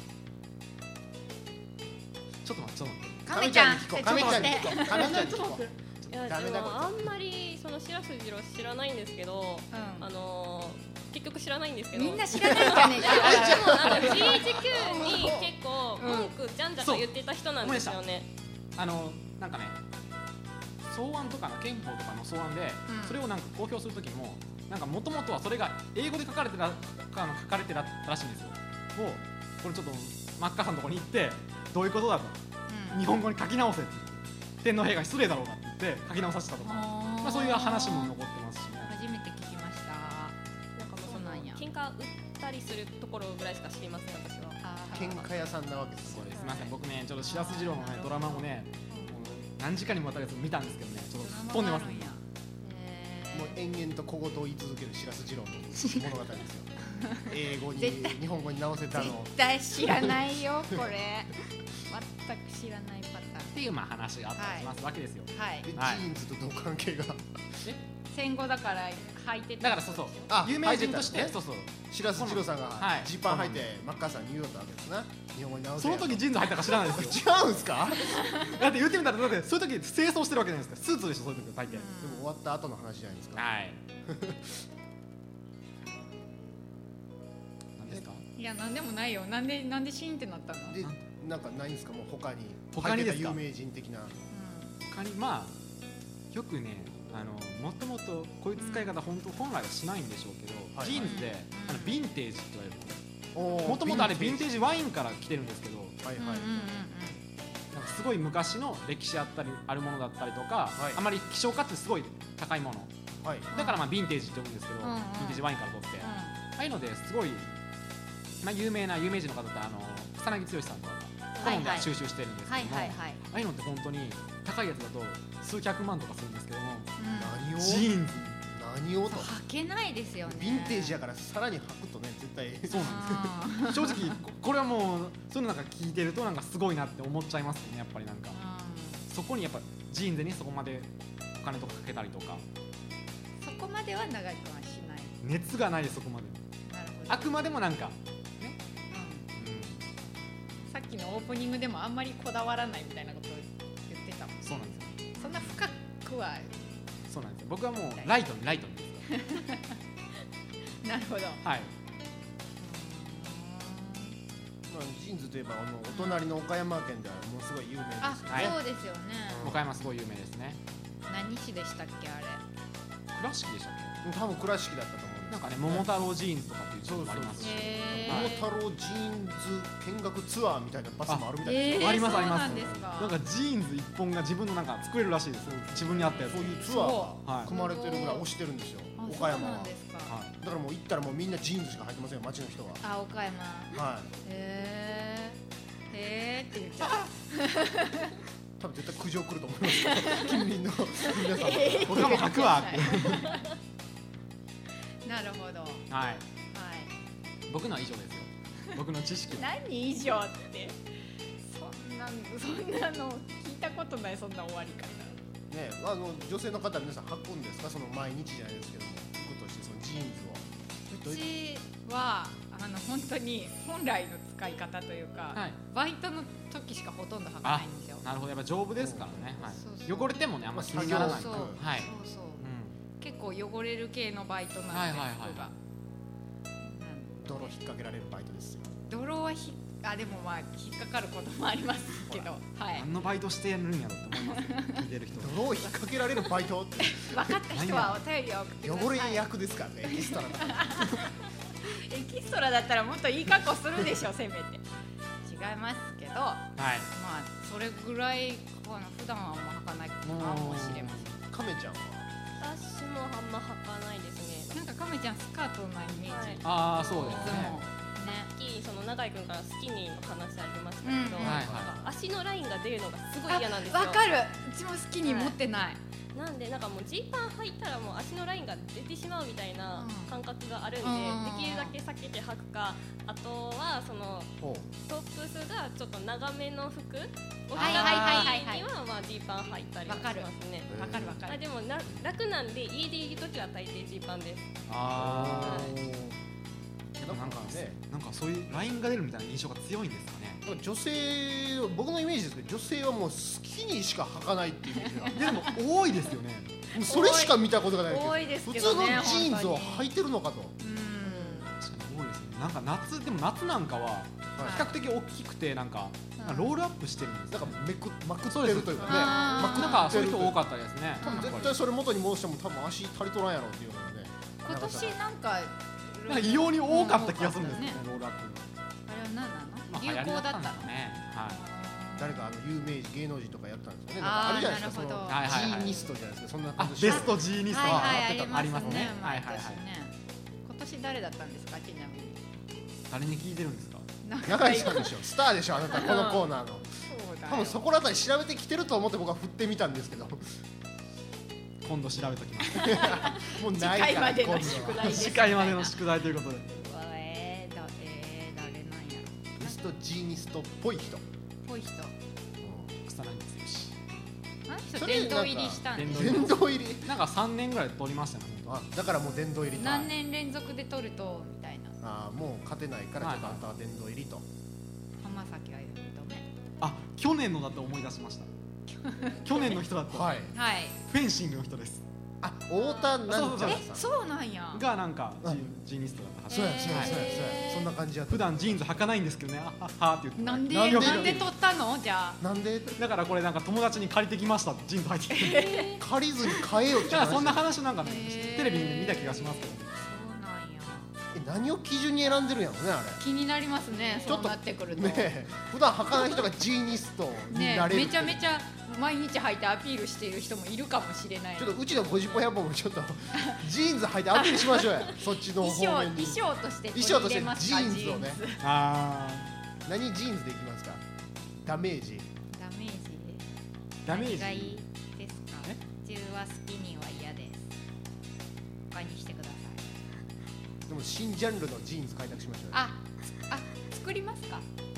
ちょっと待って。 亀ちゃんに聞こう。 いやでもあんまりその白洲二郎知らないんですけど、結局知らないんですけど、 みんな知らないんじゃねえか。 でもGHQ に結構文句じゃんじゃん言ってた人なんですよね。 なんかね、草案とかの憲法とかの草案で、それをなんか公表するときも、なんかもともとはそれが英語で書かれてたらしいんですよ。これちょっとマッカーサーのところに行ってどういうことだと、日本語に書き直せって、天皇陛下失礼だろうなって言って書き直させたとか、そういう話も残ってますしね。 初めて聞きました。 なんかもうその喧嘩売ったりするところぐらいしか知りません、私は。 喧嘩屋さんなわけです。 すみません、僕ねちょっと白洲二郎のドラマもね何時間にもわたるやつ見たんですけどね、ちょっと飛んでますね。 もう延々と小言を言い続ける白洲二郎の物語ですよ。英語に日本語に直せたの。 絶対知らないよこれ。全く知らないパターンっていう話があったりしますわけですよ。 ジーンズとどう関係が？ 戦後だから履いてた。 だからそう有名人として白洲二郎さんがジーパン履いてマッカーサーに言うよったわけですね。日本語に直せ。 その時ジーンズ履いたか知らないですよ。違うんですか？ だって言ってみたら、だってそういう時清掃してるわけじゃないですか。スーツでしょ、そういう時履いて。でも終わった後の話じゃないですか。 何ですか？ いや、なんでもないよ。なんでシーンってなったの？ で、なんかないんですか、もう他にですか？有名人的な。 他によくね、もともとこういう使い方本来はしないんでしょうけど、ジーンズでヴィンテージって言われるもともとあれヴィンテージワインから来てるんですけど、すごい昔の歴史あるものだったりとか、あまり希少価値すごい高いもの、だからヴィンテージって呼ぶんですけど、ヴィンテージワインから取って、ああいうのですごい有名人の方って草薙剛さんとか好んで収集してるんですけども、ああいうのって本当に高いやつだと数百万とかするんですけども、ジーンズ何をと履けないですよね。 ヴィンテージやからさらに履くとね、絶対そうなんですよ。正直これはもうそういうのなんか聞いてるとなんかすごいなって思っちゃいますね。やっぱりなんかそこにやっぱジーンズにそこまでお金とかかけたりとか、 そこまでは長井君はしない。 熱がないです、そこまで。 なるほど。 あくまでもなんかね、 さっきのオープニングでもあんまりこだわらないみたいなことを言ってたもん。 そうなんですよ。 そんな深くは。 そうなんですよ。僕はもうライトにですなるほど。 はい。 ジーンズといえばお隣の岡山県ではものすごい有名ですよね。 そうですよね。 岡山すごい有名ですね。 何市でしたっけ、あれ。 倉敷でしたっけ？ 多分倉敷だったと思うんです。 なんかね、桃太郎ジーンズとかっていう地方もありますし、 桃太郎ジーンズ見学ツアーみたいなバスもあるみたいですよ。 ありますあります。 なんかジーンズ一本が自分のなんか作れるらしいです。自分に合ったやつ。 そういうツアーが組まれてるぐらい推してるんですよ。岡山は。だからもう行ったらもうみんなジーンズしか履いてませんよ、街の人は。 あ、岡山。 はい。 へえって言っちゃう。 多分絶対苦情来ると思いますよ。近隣の皆さん。 僕も履くわ。 なるほど。 はい。僕のは以上ですよ。僕の知識。 何以上って。そんなの聞いたことない、そんな終わり方。 ね、女性の方皆さん履くんですか、その毎日じゃないですけども、服としてそのジーンズを。 うちは本当に本来の使い方というか、バイトの時しかほとんど履かないんですよ。 なるほど、やっぱ丈夫ですからね。汚れてもね、あんま気にならない。 そうそう。結構汚れる系のバイトなんで、服が。 泥引っ掛けられるバイトですよ。 泥はでも引っかかることもありますけど、 何のバイトしてるんやろって思います。聞いてる人。 泥を引っ掛けられるバイトって。 分かった人はお便りを送ってください。 汚れ役ですからね、エキストラだから。 エキストラだったらもっといい格好するでしょせめて。違いますけど、はい、まあそれぐらい普段はあんま履かないかもしれません。 カメちゃんは？ 私もあんま履かないですね。 なんかカメちゃんスカートなイメージ。 ああそうですね。 その永井君からスキニーの話ありましたけど、足のラインが出るのがすごい嫌なんですよ。 わかる。うちもスキニー持ってない。 なんでなんかもうジーパン履いたらもう足のラインが出てしまうみたいな感覚があるんで、できるだけ避けて履くか、あとはそのトップスがちょっと長めの服を着た時にはまあジーパン履いたりしますね。 わかるわかる。 でも楽なんで家でいる時は大抵ジーパンです。 なんかそういうラインが出るみたいな印象が強いんですかね。 女性、僕のイメージですけど、女性はもうスキニーしか履かないっていうイメージが。 でも多いですよね。 それしか見たことがないけど、 普通のジーンズを履いてるのかと。 確かに多いですね。なんか夏なんかは比較的大きくてなんかロールアップしてるんです。 なんかまくってるというかね。 なんかそういう人多かったですね。 絶対それ元に戻しても多分足足りとらんやろうっていうのがね。 今年なんか異様に多かった気がするんですね。ロールアップ。 あれは何なの？流行だったのね。 誰か有名芸能人とかやったんですよね。あるじゃないですか。ジーニストじゃないですか。そんな感じ。 ベストジーニストはありますね。今年誰だったんですか？ちなみに。 誰に聞いてるんですか？ 永井さんでしょ。スターでしょ。あなたこのコーナーの。多分そこら辺り調べてきてると思って僕は振ってみたんですけど。 今度調べときます。 もうないから。 次回までの宿題ということで。 誰なんや。 ベストジーニストっぽい人。 ぽい人。 草薙剛し。 殿堂入りしたんです。 殿堂入り。 なんか3年ぐらい取りましたね。 だからもう殿堂入り。 何年連続で取るとみたいな。 もう勝てないからちょっとあんたは殿堂入りと。 浜崎あゆみとね。 去年のだって思い出しました。去年の人だった。 はい。 フェンシングの人です。 太田なんちゃらさん。 そうなんや。 がなんかジーニストだった。 そうや。そんな感じやった。 普段ジーンズ履かないんですけどね。はって言って。 なんで取ったのじゃあ。 なんで？ だからこれなんか友達に借りてきましたってジーンズ履いてきて。 借りずに買えよって。 そんな話なんかねテレビで見た気がしますけど。 そうなんや。 何を基準に選んでるんやろねあれ。 気になりますね。そうなってくると。 ね、普段履かない人がジーニストになれる。 めちゃめちゃ毎日履いてアピールしている人もいるかもしれない。 ちょっとうちの50歩100歩もちょっとジーンズ履いてアピールしましょうや。そっちの方面に。 衣装としてジーンズをね。 何ジーンズでいきますか？ダメージ。 何がいいですか？中はスキニーは嫌です。他にしてください。 でも新ジャンルのジーンズ開拓しましょう。 作りますか？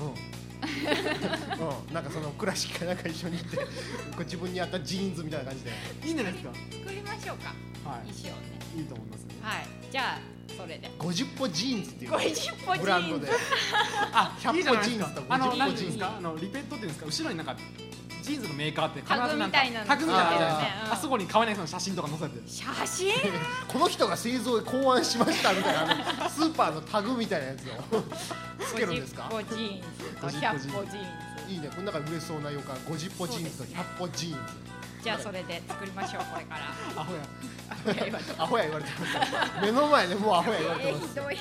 なんかそのクラシックなんか一緒に行って自分に合ったジーンズみたいな感じでいいんじゃないですか？ 作りましょうか。衣装ね。 いいと思いますね。 はい。じゃあそれで。 50歩ジーンズっていう 50歩ジブランドで。100歩ジーンズと50歩ジーンズ。 リペットっていうんですか？後ろになんかジーンズのメーカーって必ずなんかタグみたいなのあるじゃないですか。あそこに買わない人の写真とか載せてる。 写真？ この人が製造考案しましたみたいなスーパーのタグみたいなやつをつけるんですか？ 50歩ジーンズと100歩ジーンズ。 いいね。この中で売れそうな予感。50歩ジーンズと100歩ジーンズ。 じゃあそれで作りましょうこれから。 アホや言われてます。目の前でもうアホや言われてます。 ひどい。作るよ。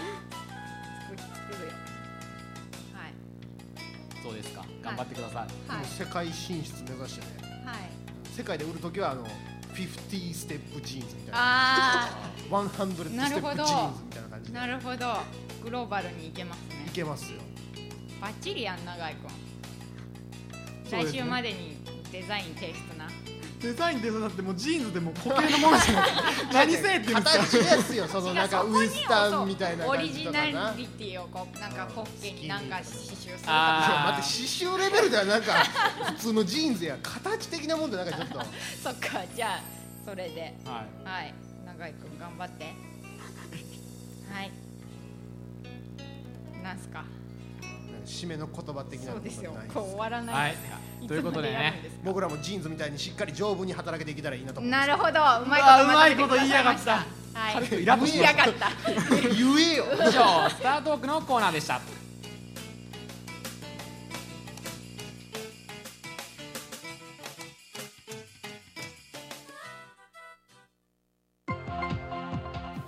はい。 そうですか。頑張ってください。 世界進出目指してね。はい。世界で売るときは50ステップジーンズみたいな。100ステップジーンズみたいな感じで。 なるほど。グローバルに行けますね。 いけますよ。 バッチリやん永井君。来週までにデザイン提出な。 デザインってだってもうジーンズでも固形のものじゃない。何せっていうんですか？ 形ですよ。そのなんかウエスタンみたいなオリジナリティをなんかポッケになんか刺繍するとか。 待って刺繍レベルではなんか普通のジーンズや形的なもんでなんかちょっと。 そっかじゃあそれではい永井君頑張って。はい。なんすか？ 締めの言葉的なことないです。そうですよ。 こう終わらない。 はい。ということでね、 僕らもジーンズみたいにしっかり丈夫に働けていけたらいいなと思います。 なるほど。うまいこと言いやがった。 はい。 言いやがった。 言えよ。 以上スタートークのコーナーでした。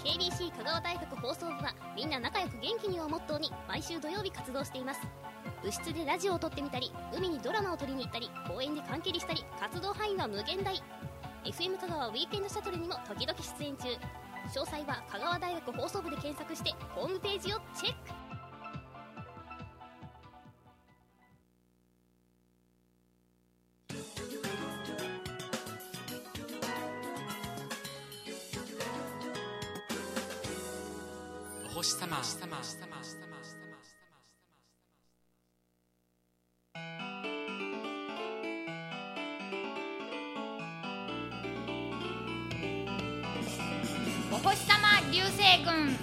KBC 香川大学放送部はみんな仲良く元気にをモットーに毎週土曜日活動しています。部室でラジオを撮ってみたり、海にドラマを撮りに行ったり、公園で缶蹴りしたり、活動範囲は無限大。 FM 香川ウィークエンドシャトルにも時々出演中。詳細は香川大学放送部で検索してホームページをチェック。 お星様。 お星様流星群。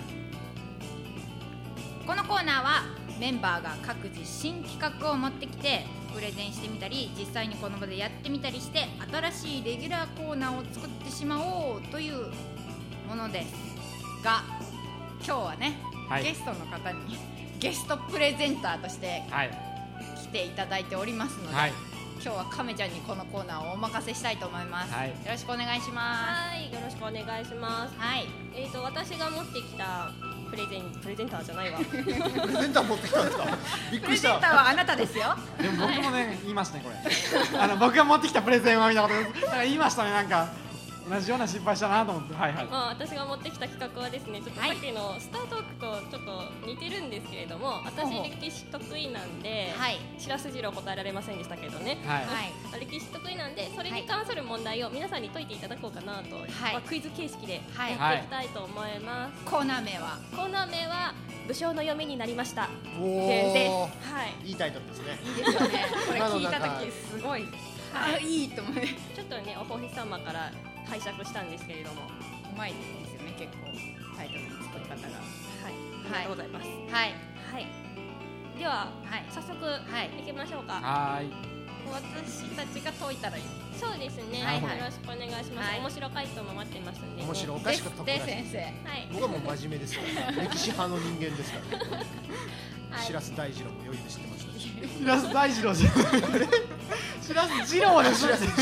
このコーナーはメンバーが各自新企画を持ってきてプレゼンしてみたり、実際にこの場でやってみたりして新しいレギュラーコーナーを作ってしまおうというものですが、今日はね、ゲストの方にゲストプレゼンターとして来ていただいておりますので、今日は亀ちゃんにこのコーナーをお任せしたいと思います。よろしくお願いします。 はい、よろしくお願いします。私が持ってきたプレゼンターじゃないわ。 プレゼンター持ってきたんですか。びっくりした。 プレゼンターはあなたですよ。 でも僕もね、言いましたね、これ。僕が持ってきたプレゼンはみたいなことです。言いましたね、なんか同じような失敗したなと思って。 私が持ってきた企画はですね、ちょっとさっきのスタートークとちょっと似てるんですけれども、私歴史得意なんで、白筋郎答えられませんでしたけどね、歴史得意なんで、それに関する問題を皆さんに解いていただこうかなと、クイズ形式でやっていきたいと思います。 コーナー名は武将の嫁になりました。 いいタイトルですね。 いいですよね。これ聞いた時すごいいいと思う。 ちょっとね、お星様から拝借したんですけれども、 うまいですよね、結構タイトルの作り方が。 ありがとうございます。では、早速いきましょうか。 私たちが解いたらいい。 そうですね。よろしくお願いします。面白回答も待ってますんで。 面白おかしく解くらしい。 先生。 僕はもう真面目ですよ。歴史派の人間ですから。白洲大二郎も余裕で知ってました。 白洲大二郎じゃない。白洲二郎です。 面白い。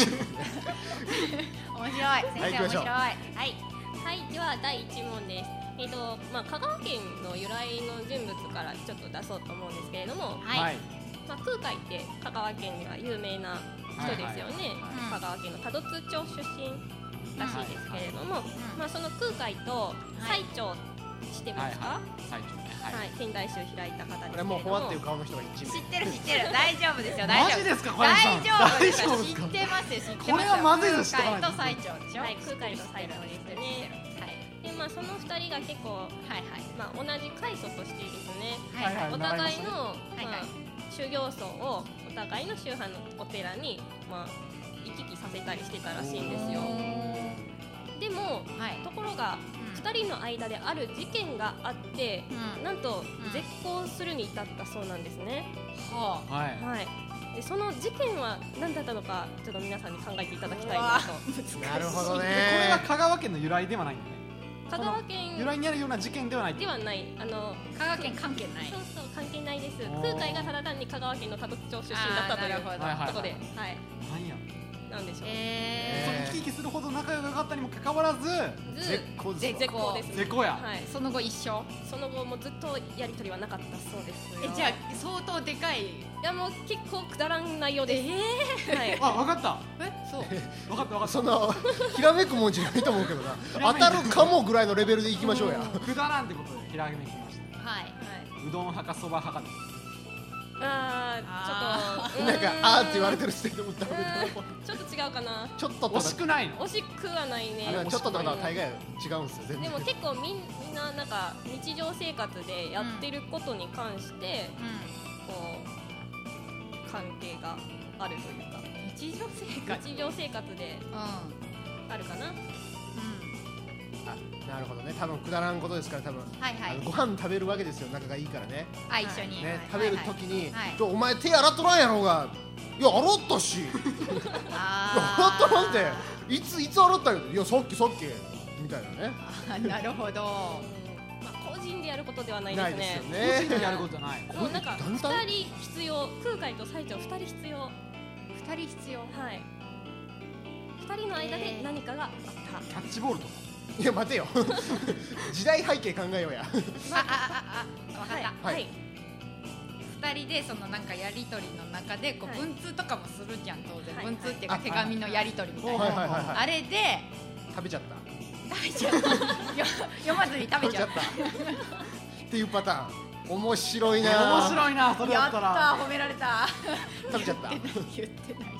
先生面白い。 では第1問です。香川県の由来の人物からちょっと出そうと思うんですけれども、空海って香川県には有名な人ですよね。香川県の多度津町出身らしいですけれども、その空海と最澄知ってますか？仙台州開いた方ですけれども、 これもうフォアっていう顔の人が一名。 知ってる大丈夫ですよ。 マジですか、これ。 大丈夫ですよ。知ってますよ。 これはまずいです。 空海と最澄でしょ。 空海と最澄ですね。で、その2人が結構同じ開祖としてですね、お互いの修行僧をお互いの宗派のお寺に行き来させたりしてたらしいんですよ。でもところが2人の間である事件があって、なんと絶交するに至ったそうなんですね。でその事件は何だったのか、ちょっと皆さんに考えていただきたいなと。 なるほどね。 これは香川県の由来ではないんだね。 香川県由来にあるような事件ではない。 ではない。 香川県関係ない。 そう関係ないです。空海がただ単に香川県の多度津町出身だったということで、 何や。 なんでしょう。 行き来するほど仲良かったにもかかわらず絶交です。 絶交です。 絶交や。 その後一緒。 その後もずっとやり取りはなかったそうですよ。 じゃあ相当でかい。 いや、もう結構くだらん内容です。 分かった。 そう。 分かった。 そんなひらめくもんじゃないと思うけどな。当たるかもぐらいのレベルでいきましょうや。 くだらんってことでひらめきました。うどん派かそば派かです。 ちょっとなんかあーって言われてる時点でもダメだ。 ちょっと違うかな。 ちょっと惜しくないの？ 惜しくはないね。 ちょっとだから大概違うんですよ。全然。 でも結構みんななんか日常生活でやってることに関してこう関係があるというか。 日常生活であるかな。 なるほどね。多分くだらんことですから、多分ご飯食べるわけですよ。仲がいいからね。 一緒に食べるときにお前手洗っとらんやろうが、いや洗ったし、洗っとらんっていつ洗ったよ。いやさっきみたいなね。 なるほど。 個人でやることではないですね。 個人でやることじゃない。 もうなんか2人必要。空海と最澄2人必要。 2人必要。 2人の間で何かがあった。 キャッチボールとか。 いや待てよ時代背景考えようや分かったはい 2人でそのなんかやり取りの中でこう文通とかもするじゃん当然、 はい文通っていうか手紙のやり取りみたいな、 はいはいはいはいあれで食べちゃった食べちゃった読まずに食べちゃったっていうパターン面白いな面白いなそれだやったったら褒められた食べちゃった言ってないし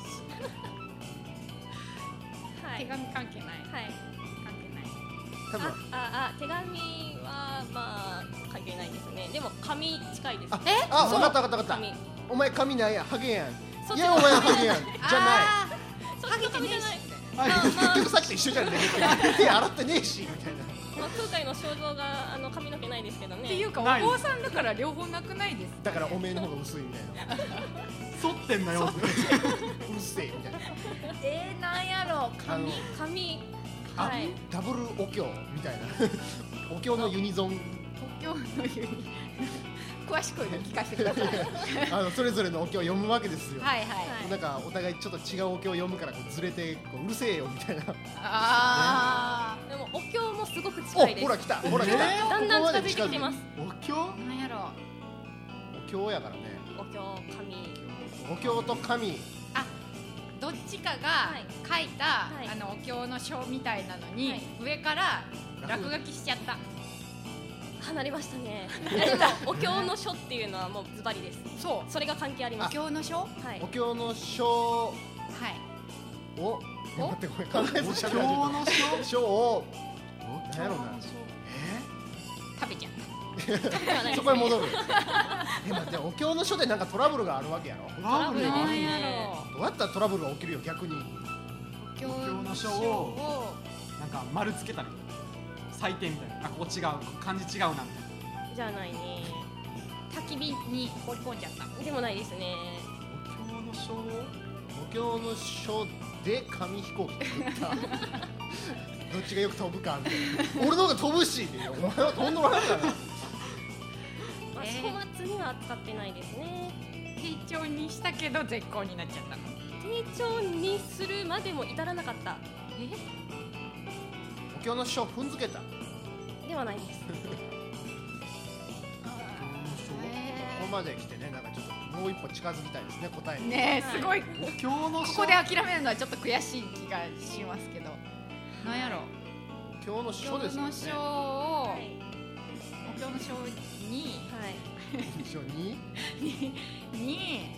はい手紙関係ないはい関係ない多分手紙はまあ関係ないですね。でも紙近いです。 あ分かった分かった分かった紙お前髪ないやハゲやんそっちいやお前ハゲやんじゃあそっちの紙じゃない。 ない結局さっきと一緒じゃんね手洗ってねえしみたいなまあ空海の肖像が髪の毛ないですけどね。 っていうかおない坊さんだから両方なくないですだからおめえの方が薄いみたいな反ってんのようるせえみたいななんやろ紙あはい。 ダブルお経みたいなお経のユニゾン今日のように詳しく聞かせてくださいそれぞれのお経を読むわけですよ、 はいはいはいなんかお互いちょっと違うお経を読むからこうずれてこううるせえよみたいなあでもお経もすごくお近いです。 ほら来たほら来た、 だんだん近づいてきてます。 お経ーなんやろお経やからねお経紙。 お経と神どっちかがはい書いた、 はいお経の書みたいなのに、 はい上から落書きしちゃった離れましたね。でもお経の書っていうのはもうズバリです。 そうそれが関係ありおます。 経の書ははいお。経の書いを待ってごめん考えずしゃべおら経の書書をおなんやろな食べちゃったそこへ戻る待ってお経の書でなんかトラブルがあるわけやろトラブルがあるなんやねろどうやったらトラブルが起きるよ逆にお経の書をなんか丸つけたり採点みたいなあここ違う漢字違うなみたいじゃないね。 焚き火に放り込んじゃったでもないですね。 なお経の書をお経の書で紙飛行機って言ったどっちがよく飛ぶかみたいな俺の方が飛ぶしお前は飛んどらんからまあ書末には使ってないですね。 丁重にしたけど絶好になっちゃったの丁重にするまでも至らなかったお経の書踏んづけたではないです。 ここまで来てねなんかちょっともう一歩近づきたいですね答えにねえすごいお経の書ここで諦めるのはちょっと悔しい気がしますけどなんやろお経の書ですよねお経の書をはいお経の書にはい。 書にに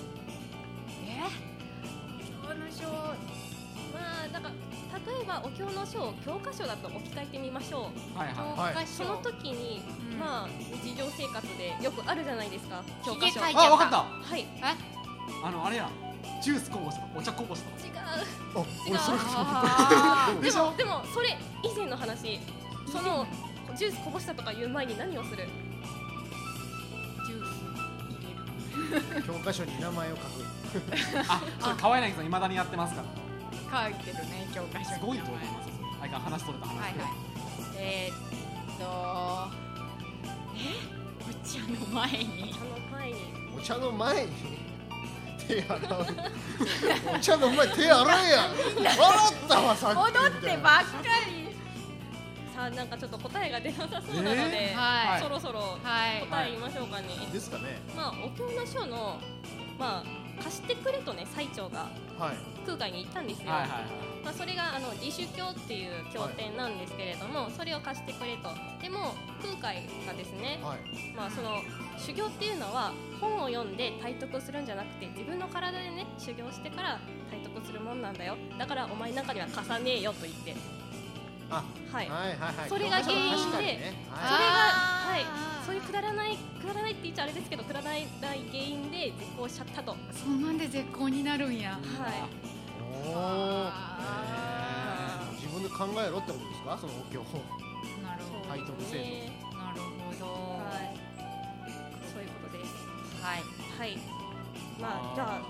お経の書まあなんか例えばお経の書を教科書だと置き換えてみましょう。 はいははい教科書その時に、 うんまあ日常生活でよくあるじゃないですか。教科書。 ひげ描いいあわかったはい。 あれやジュースこぼしたお茶こぼした違う。 あ俺それあでしょでもそれ以前の話。そのジュースこぼしたとか言う前に何をする？ ージュース入れる教科書に名前を書くあそれ川柳さん未だにやってますから書いてるね教科書にすごいと思いますよそれ相変話取れた話ではいはいお茶の前にあの前に。 お茶の前に手洗うお茶の前手洗えや洗ったわさっき踊ってばっかりさあなんかちょっと答えが出なさそうなので、 はいそろそろはい答え言いましょうかね。 ですかねまあお経の書のまあ貸してくれとね最澄がはい空海に言ったんですよ。 はいはいまあ、それが自主経っていう経典なんですけれども、それを貸してくれと。でも空海がですね、 はいまあ、その修行っていうのは本を読んで体得するんじゃなくて自分の体でね修行してから体得するもんなんだよ。だからお前の中には貸さねえよと言って、 あはい、 はいはいはいそれが原因で確かにねそれがははい、そういうくだらないって言っちゃあれですけどくだらない原因で絶交しちゃったと。はそんなんで絶好になるんやい。 いおー自分で考えろってことですかそのお経をなるほ体得せえねどなるほどはい。そういうことです。 はいはい。まあじゃあ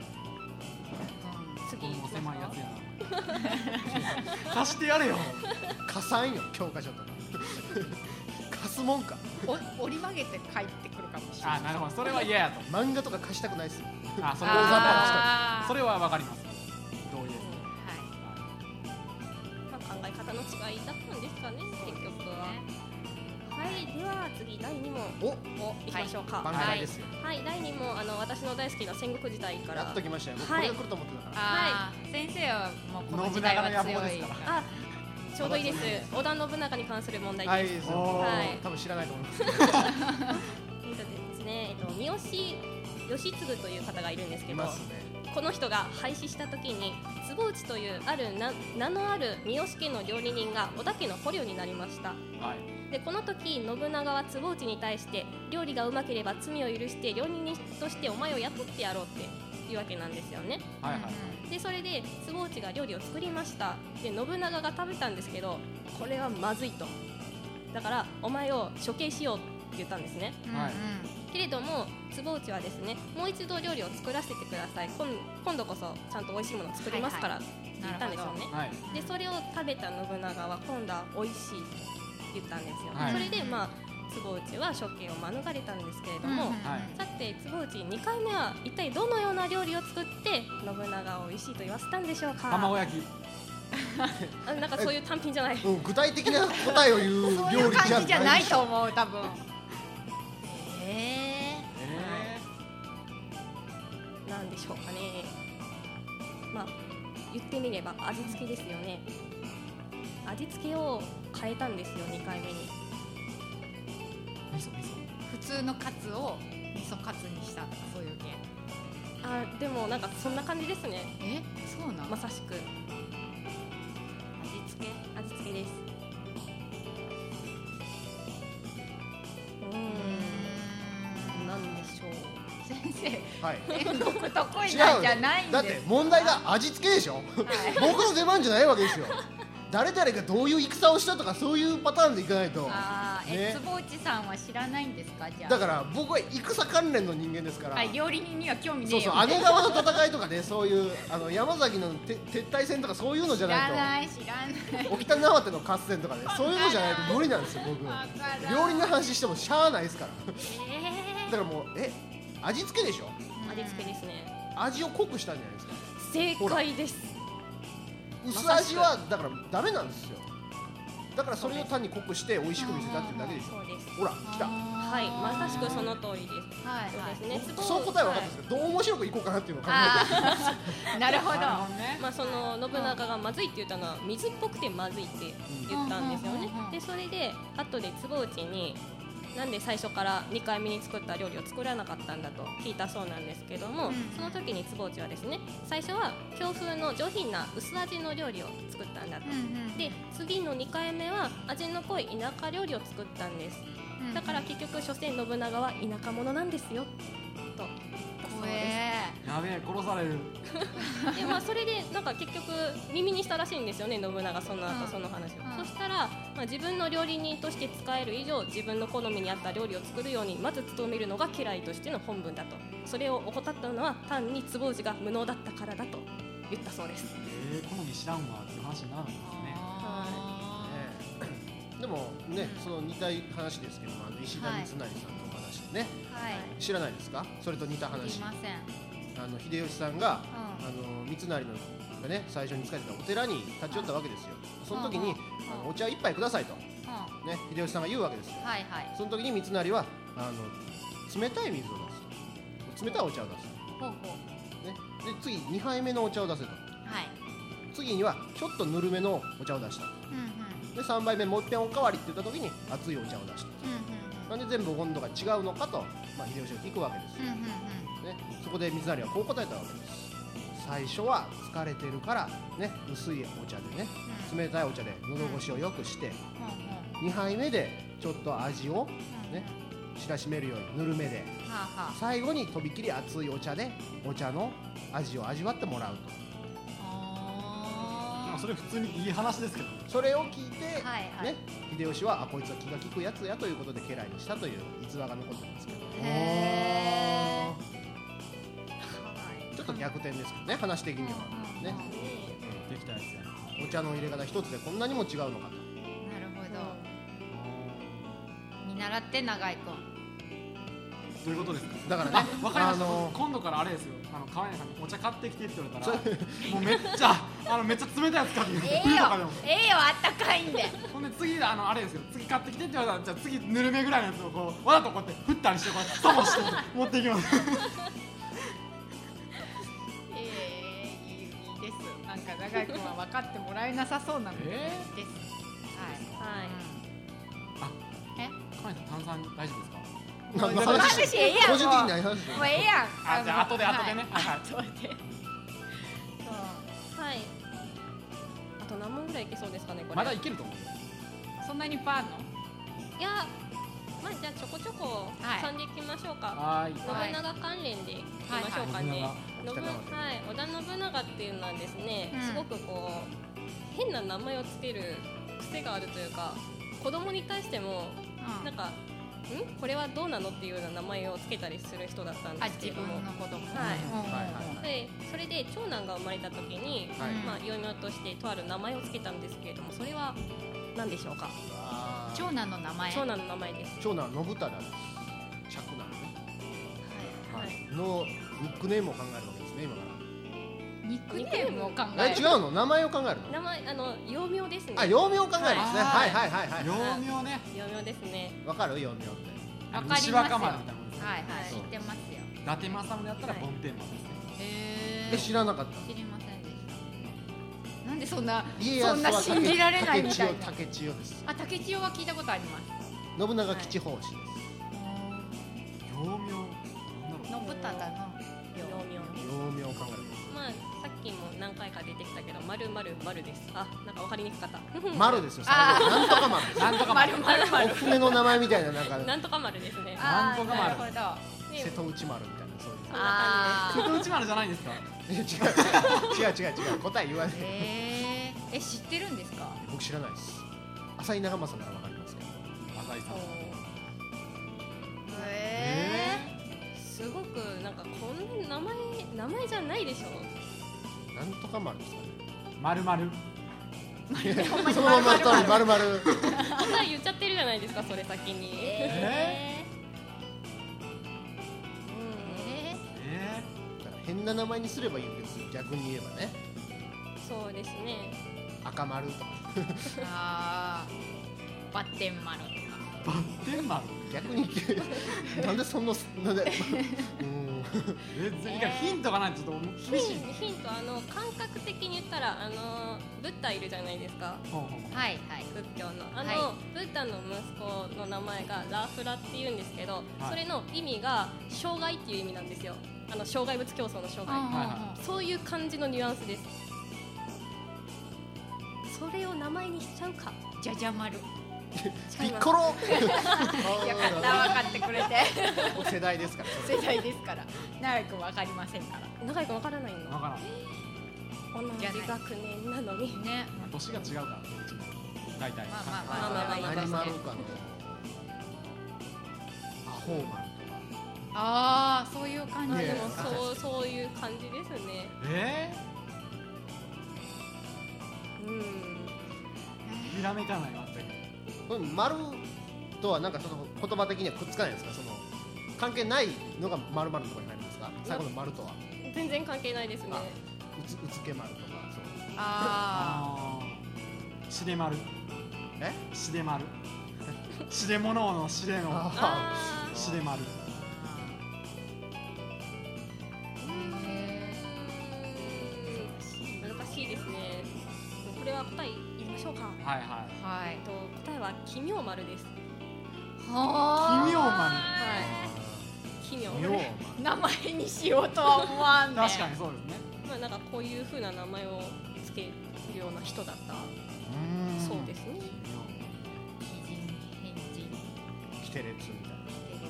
次もう行きますか狭いやつやな貸してやれよ貸さんよ教科書とか貸すもんか折り曲げて帰ってくるかもしれないあなるほどそれは嫌やと漫画とか貸したくないっすよあそれ大雑把なあーそれはわかります同意ですはいまあ考え方の違いだったんです 、では次第2問をいきましょうか。 番外ですよ。 はい、第2問私の大好きな戦国時代からやっときましたよ。これが来ると思ってたから。 はい。先生はもうこの時代は強い。 あ、ちょうどいいです。織田信長に関する問題です。 はい、多分知らないと思います。 ですね、三好義継という方がいるんですけど、この人が廃止した時に坪内というある名のある三好家の料理人が織田家の捕虜になりました。でこの時信長は坪内に対して料理がうまければ罪を許して料理人としてお前を雇ってやろうっていうわけなんですよね。でそれで坪内が料理を作りました。で信長が食べたんですけど、これはまずいと。だからお前を処刑しようって言ったんですね。けれども坪内はですね、もう一度料理を作らせてください、今度こそちゃんと美味しいものを作りますからって言ったんですよね。でそれを食べた信長は今度は美味しいって言ったんですよ。それで坪内は処刑を免れたんですけれども、さて坪内2回目は一体どのような料理を作って信長を美味しいと言わせたんでしょうか。 卵焼き。 なんかそういう単品じゃない。 具体的な答えを言う料理じゃないと思う多分。 なんでしょうかね。言ってみれば味付けですよね。味付けを変えたんですよ、2回目に。 普通のカツを味噌カツにしたとかそういう系。 でもなんかそんな感じですね。 そうなの。 まさしく味付けです。なんでしょう。 先生、 はい、 僕得意なんじゃないんです。 だって問題が味付けでしょ。僕の出番じゃないわけですよ。誰々がどういう戦をしたとかそういうパターンでいかないと。 坪内さんは知らないんですか。じゃあだから僕は戦関連の人間ですから、 料理人には興味ねえよ。 姉川の戦いとかね、そういう山崎の撤退戦とかそういうのじゃないと。 知らない。 沖田縄手の合戦とかね、そういうのじゃないと無理なんですよ僕。料理の話してもしゃあないですから。だからもう味付けでしょ。 味付けですね。 味を濃くしたんじゃないですか。 正解です。 薄味はだからダメなんですよ。だからそれを単に濃くして美味しく見せたっていうだけでしょ。ほら来た。 はい、まさしくその通りです。そうですね。 そう答え分かったんですけど、どう面白くいこうかなっていうのを考えて。 なるほど。 その信長がまずいって言ったのは水っぽくてまずいって言ったんですよね。でそれで後で坪内になんで最初から2回目に作った料理を作らなかったんだと聞いたそうなんですけども、その時に坪内はですね、最初は京風の上品な薄味の料理を作ったんだと。で次の2回目は味の濃い田舎料理を作ったんです。だから結局所詮信長は田舎者なんですよと。 やべえ、殺される。 でそれでなんか結局耳にしたらしいんですよね、信長その後その話を。そしたら自分の料理人として使える以上、自分の好みに合った料理を作るようにまず努めるのが家来としての本分だと。それを怠ったのは単に坪内が無能だったからだと言ったそうです。 好み知らんわっていう話になるんですね。 でもね、その似た話ですけど、石田三成さんのお話でね、知らないですか。それと似た話。秀吉さんが三成のがね、最初に使ってたお寺に立ち寄ったわけですよ。その時にお茶一杯くださいとね、秀吉さんが言うわけですよ。その時に三成は冷たい水を出すと、冷たいお茶を出すと、ね、で次2杯目のお茶を出せと、次にはちょっとぬるめのお茶を出したと、で3杯目もう一遍おかわりって言った時に熱いお茶を出したと、なんで全部温度が違うのかと、秀吉が聞くわけですよ、ね、そこで三成はこう答えたわけです。最初は疲れてるから、ね、薄いお茶でね、冷たいお茶で喉越しを良くして、2杯目でちょっと味を、ね、知らしめるようにぬるめで、最後にとびきり熱いお茶でお茶の味を味わってもらうと。 それ普通にいい話ですけど、 それを聞いて、ね、秀吉はこいつは気が利くやつやということで家来にしたという逸話が残ってますけど、ちょっと逆転ですけどね、話的にはね、 できたやつや。 お茶の入れ方一つでこんなにも違うのかと。なるほど。見習って長井君。 どういうことですか。 だからね、 わかりました。今度からあれですよ、川谷さんにお茶買ってきてって言われたらもうめっちゃ冷たいやつ買ってきて、 ええよあったかいんで。 ほんで次あれですよ、次買ってきてって言われたら、じゃあ次ぬるめぐらいのやつをこうわざとこうやって振ったりしてこうやってそもして持っていきます。 いいです。なんか長井君は分かってもらえなさそうなのです。はい。 川谷さん炭酸大丈夫ですか。 話ええやん。 個人的にない話。 もうええやん。 じゃあ後でね。 後で。 はい。あと何問ぐらいいけそうですかねこれ。 まだいけると思う。 そんなにいっぱいあるの？ いや、まあじゃあちょこちょこ挟んでいきましょうか。 はい。 信長関連でいきましょうかね。はい。織田信長っていうのはですね、すごくこう変な名前をつける癖があるというか、子供に対してもなんか。これはどうなのっていうような名前をつけたりする人だったんですけども、 自分の子供。 でそれで長男が生まれた時に、幼名としてとある名前をつけたんですけれども、それは何でしょうか。 長男の名前。 長男の名前です。 長男信忠です。嫡男ね。のニックネームを考えるわけですね、今から。 ニックネームを考える。 違うの、名前を考えるの。 名前幼名ですね。 幼名を考えるんですね。はい。 幼名ね。 幼名ですね。 わかる幼名って。 わかりますよ。はい知ってますよ。 伊達政宗だったらボンテンマンですね。知らなかった。 知りませんでした。なんでそんな信じられないみたいな。 竹千代です。 竹千代は聞いたことあります。 信長吉法師です。 幼名。 信忠の幼名を考える。 まあさっきも何回か出てきたけど、丸です。なんか分かりにくかった。 丸ですよ。なんとか丸です。 なんとか丸。 お船の名前みたいななんか。 なんとか丸ですね。 なんとか丸。 瀬戸内丸みたいなそういう。 瀬戸内丸じゃないんですか。 違う答え言わない。 知ってるんですか。 僕知らないです。浅井長政ならわかりますけど。 浅井さん。 すごくなんかこんな名前じゃないでしょ。 なんとか丸ですかね。 丸々。 そのまま通り丸々。 答え言っちゃってるじゃないですか、それ先に。 変な名前にすればいいんです。逆に言えばね。 そうですね。 赤丸とか。 バッテン丸とか。 バッテン丸。 逆になんでそんななんで。 ヒントがないとちょっと厳しい。 ヒント感覚的に言ったらブッダいるじゃないですか。 はい仏教のブッダの息子の名前がラーフラっていうんですけど、それの意味が障害っていう意味なんですよ。障害物競争の障害。そういう感じのニュアンスです。それを名前にしちゃうか。 じゃじゃ丸。 ピッコロ。 よかった分かってくれて。 世代ですから。 世代ですから。長井君分かりませんから。 長井君分からないの。 分からん。 同じ学年なのにね。 年が違うから大体。 まあ何丸かの。アホーマン。 そういう感じ。 でもそういう感じですね。 ひらめかないわ。 丸とはなんかその言葉的にはくっつかないですか。その関係ないのが丸々のところに入るんですか。最後の丸とは全然関係ないですね。 うつけ丸とかしで丸。しで丸。しで物のしでのしで丸。 難しいですね。これは答え言いましょうか。答えは奇妙丸です。 奇妙丸。 奇妙。 名前にしようとは思わんね。 確かにそうですね。 まあなんかこういう風な名前をつけるような人だった。そうですね。 キテレツみたいな。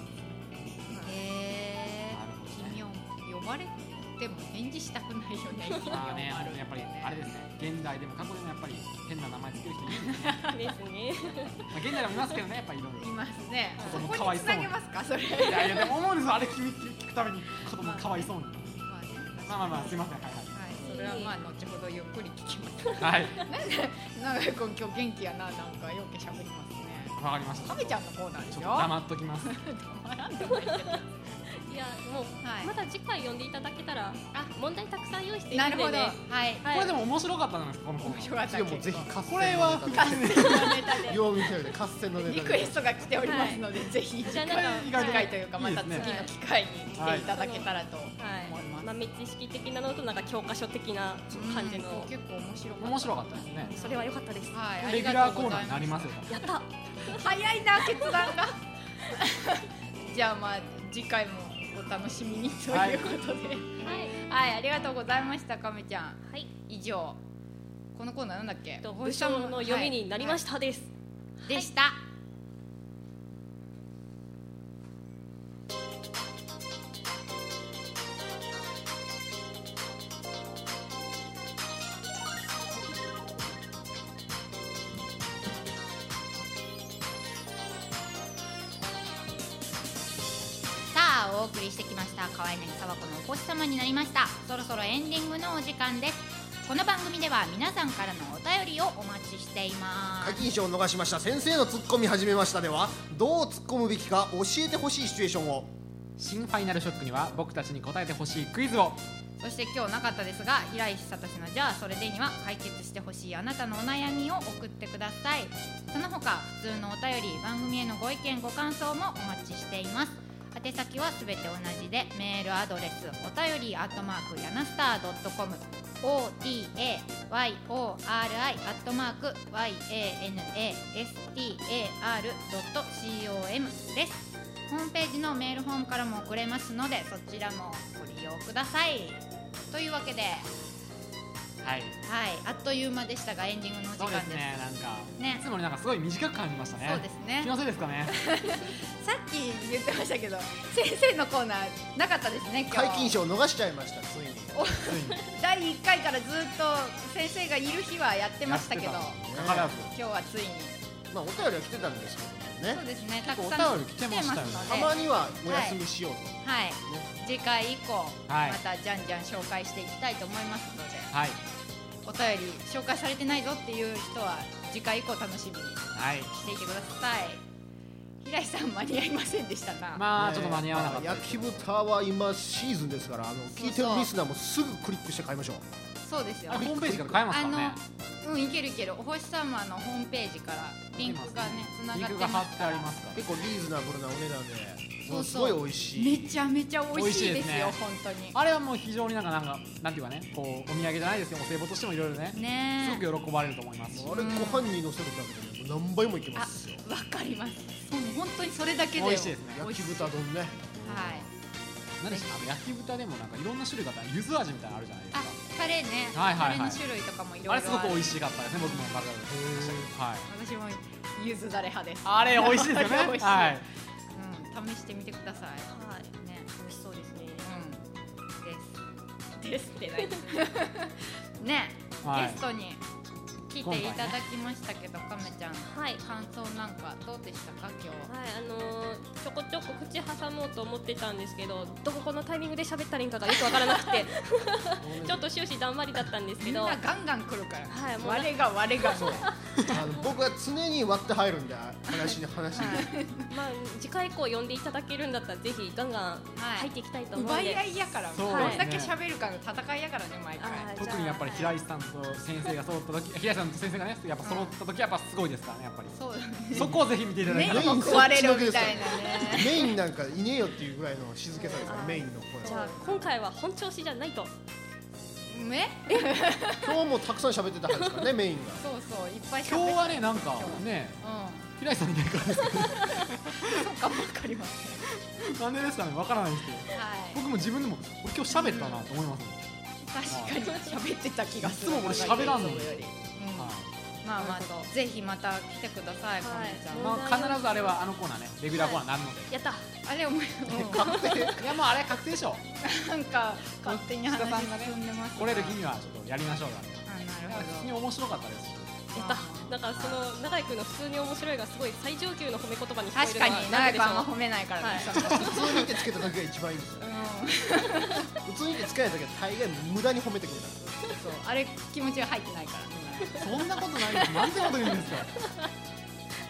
奇妙呼ばれても返事したくないよね。 やっぱりあれですね。現代でも過去でもやっぱり変な名前つける人いるですね。 現代でもいますけどね、やっぱりいろいろ。 いますね。 子供かわいそうに。 つなげますかそれ。 いやでも思うんですよ。あれ聞くために子供かわいそうに。まあすいません。 それはまあ後ほどゆっくり聞きます。 はい。 なんで長井君今日元気やな、なんかよく喋りますね。 わかりました。 亀ちゃんのコーナーでしょ。 黙っときます。 黙らんでもいいけど。 いやもう、また次回読んでいただけたら問題たくさん用意しているのでね。 はい。 これでも面白かったじゃないですか、このコーナー。 面白かった。 もうぜひこれは合戦のネタで。 よう見てるで合戦のネタで。 リクエストが来ておりますので、ぜひ次回というかまた次の機会に来ていただけたらと思います。 豆知識的なのとなんか教科書的な感じの結構面白かったですね。 それは良かったです。 はい。 レギュラーコーナーになりますよ。 やった。 早いな決断が。じゃあまあ次回もお楽しみにということで、はい、ありがとうございました。亀ちゃん。はい。以上このコーナーなんだっけ？ 武将の読みになりましたです。 でした。お送りしてきました河合柳沢子のお星様になりました。そろそろエンディングのお時間です。この番組では皆さんからのお便りをお待ちしています。 皆勤賞を逃しました先生のツッコミ始めましたでは、どうツッコむべきか教えてほしいシチュエーションを、 新ファイナルショックには僕たちに答えてほしいクイズを、 そして今日なかったですが平石聡のじゃあそれでには解決してほしいあなたのお悩みを送ってください。その他普通のお便り、番組へのご意見ご感想もお待ちしています。宛先はすべて同じで、メールアドレスお便り@yanastar.com otyori@yanastar.com です。ホームページのメールフォームからも送れますので、そちらもご利用ください。というわけで、はい、あっという間でしたがエンディングのお時間です。 そうですね、なんかね、いつもよりなんかすごい短く感じましたね。 そうですね。 気のせいですかね。 さっき言ってましたけど、先生のコーナーなかったですね。今日皆勤賞を逃しちゃいました。ついに第1回からずっと先生がいる日はやってましたけど、今日はついに、 まあお便りは来てたんですけどね。 そうですね、たくおさん便り来てましたよね。 たまにはお休みしようと。 はい、次回以降またじゃんじゃん紹介していきたいと思いますので、はい、お便り紹介されてないぞっていう人は次回以降楽しみにしていてください。平井さん間に合いませんでしたな。 まあちょっと間に合わなかった。 焼き豚は今シーズンですから、聞いてるリスナーもすぐクリックして買いましょう。 そうですよ。 ホームページから買えますからね。 いけるいける。お星様のホームページからリンクがねつながってますから。リンクが貼ってありますから。 結構リーズナブルなお値段で、すごい美味しい。 めちゃめちゃ美味しいですよ、本当に。 あれはもう非常になんていうかね、こうお土産じゃないですけど、お歳暮としてもいろいろね、すごく喜ばれると思います。 あれご飯にのせるだけで何倍もいけますよ。 わかります。そう、本当にそれだけで美味しいですね。 焼き豚丼ね。 はい。 何でしたっけ、焼き豚でもなんかいろんな種類があった、柚子味みたいなのあるじゃないですか。 タレね、タレの種類とかもいろいろあれすごく美味しかったですね。僕も食べたことある。 私も柚子だれ派です。 あれ美味しいですよね。はい。 試してみてください。はい。ね、美味しそうですね。ですってない。ね、ゲストに来ていただきましたけど、亀ちゃん、感想なんかどうでしたか今日？ はい、ちょこちょこ口挟もうと思ってたんですけど、どこのタイミングで喋ったらいいかがよくわからなくて、ちょっと終始だんまりだったんですけど、 みんなガンガン来るから。 はい、 我がそう。 僕は常に割って入るんで、話に。 まあ次回以降呼んでいただけるんだったらぜひガンガン入っていきたいと思うので。 奪い合いやから、どんだけ喋るかの戦いやからね、毎回。 特にやっぱり平井さんと先生が揃った時、平井さんと先生がね、やっぱ揃った時はやっぱすごいですからね、やっぱり。そこをぜひ見ていただきたい。 メインも食われるみたいなね。 メインなんかいねえよっていうぐらいの静けさですから、メインの声。 じゃあ今回は本調子じゃないと。 今日もたくさん喋ってたはずですからね、メインが。 そうそう、いっぱい喋って。 今日はね、なんかね、平井さんいないからですけど。 そうかもわかります。 なんでですかね、わからないですけど。僕も自分でも俺今日喋ったなと思います。 確かに喋ってた気がする。 いつも俺喋らんの。 まあぜひまた来てください、かめちゃん。 まあ必ずあれはあのコーナーね、レギュラーコーナーになるので。 やった。 あれ確定。いやもうあれ確定でしょ。 なんか勝手に話進んでます。 来れる日にはちょっとやりましょうかね。 なるほど。 普通に面白かったですし。 やった。なんかその永井君の普通に面白いがすごい最上級の褒め言葉に聞こえる。 確かに永井君は褒めないからね。 普通にってつけた時が一番いいんですよ。普通にってつけない時は大概無駄に褒めてくれた。 そう、あれ気持ちが入ってないから。 そんなことないです。なんてこと言うんですか。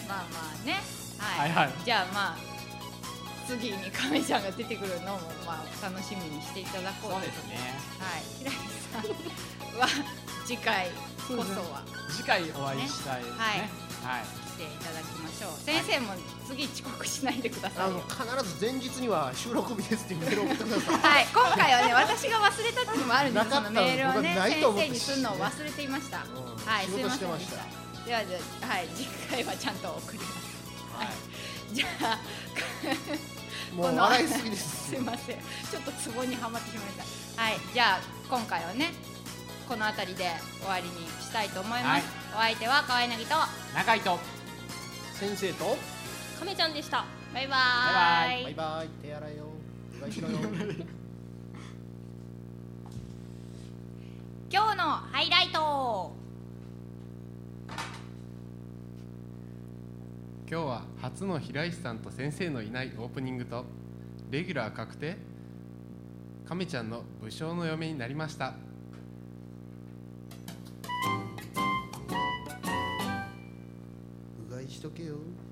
まあね、 はいはい、 じゃあまあ次に亀ちゃんが出てくるのもまあ楽しみにしていただこうと。 そうですね。 はい、平井さんは次回こそは次回お会いしたいですね。 はい、来ていただきましょう。先生も次遅刻しないでくださいよ。 必ず前日には収録日ですっていうメールを送ってください。 はい、今回はね、私が忘れたっていうのもあるんです。そのメールをね、先生にするのを忘れていました。はい、すいませんでした。でははい、次回はちゃんと送ります。はい、じゃあもう笑いすぎです。 すいません、ちょっとツボにはまってしまいました。はい、じゃあ今回はね、この辺りで終わりにしたいと思います。お相手は河合凪と中井と先生と亀ちゃんでした。 バイバーイ。 バイバイ。手洗いよ。うがいしろよ。 今日のハイライト。 今日は初の平石さんと先生のいないオープニングとレギュラー確定、亀ちゃんの武将の嫁になりました。 うがいしとけよ。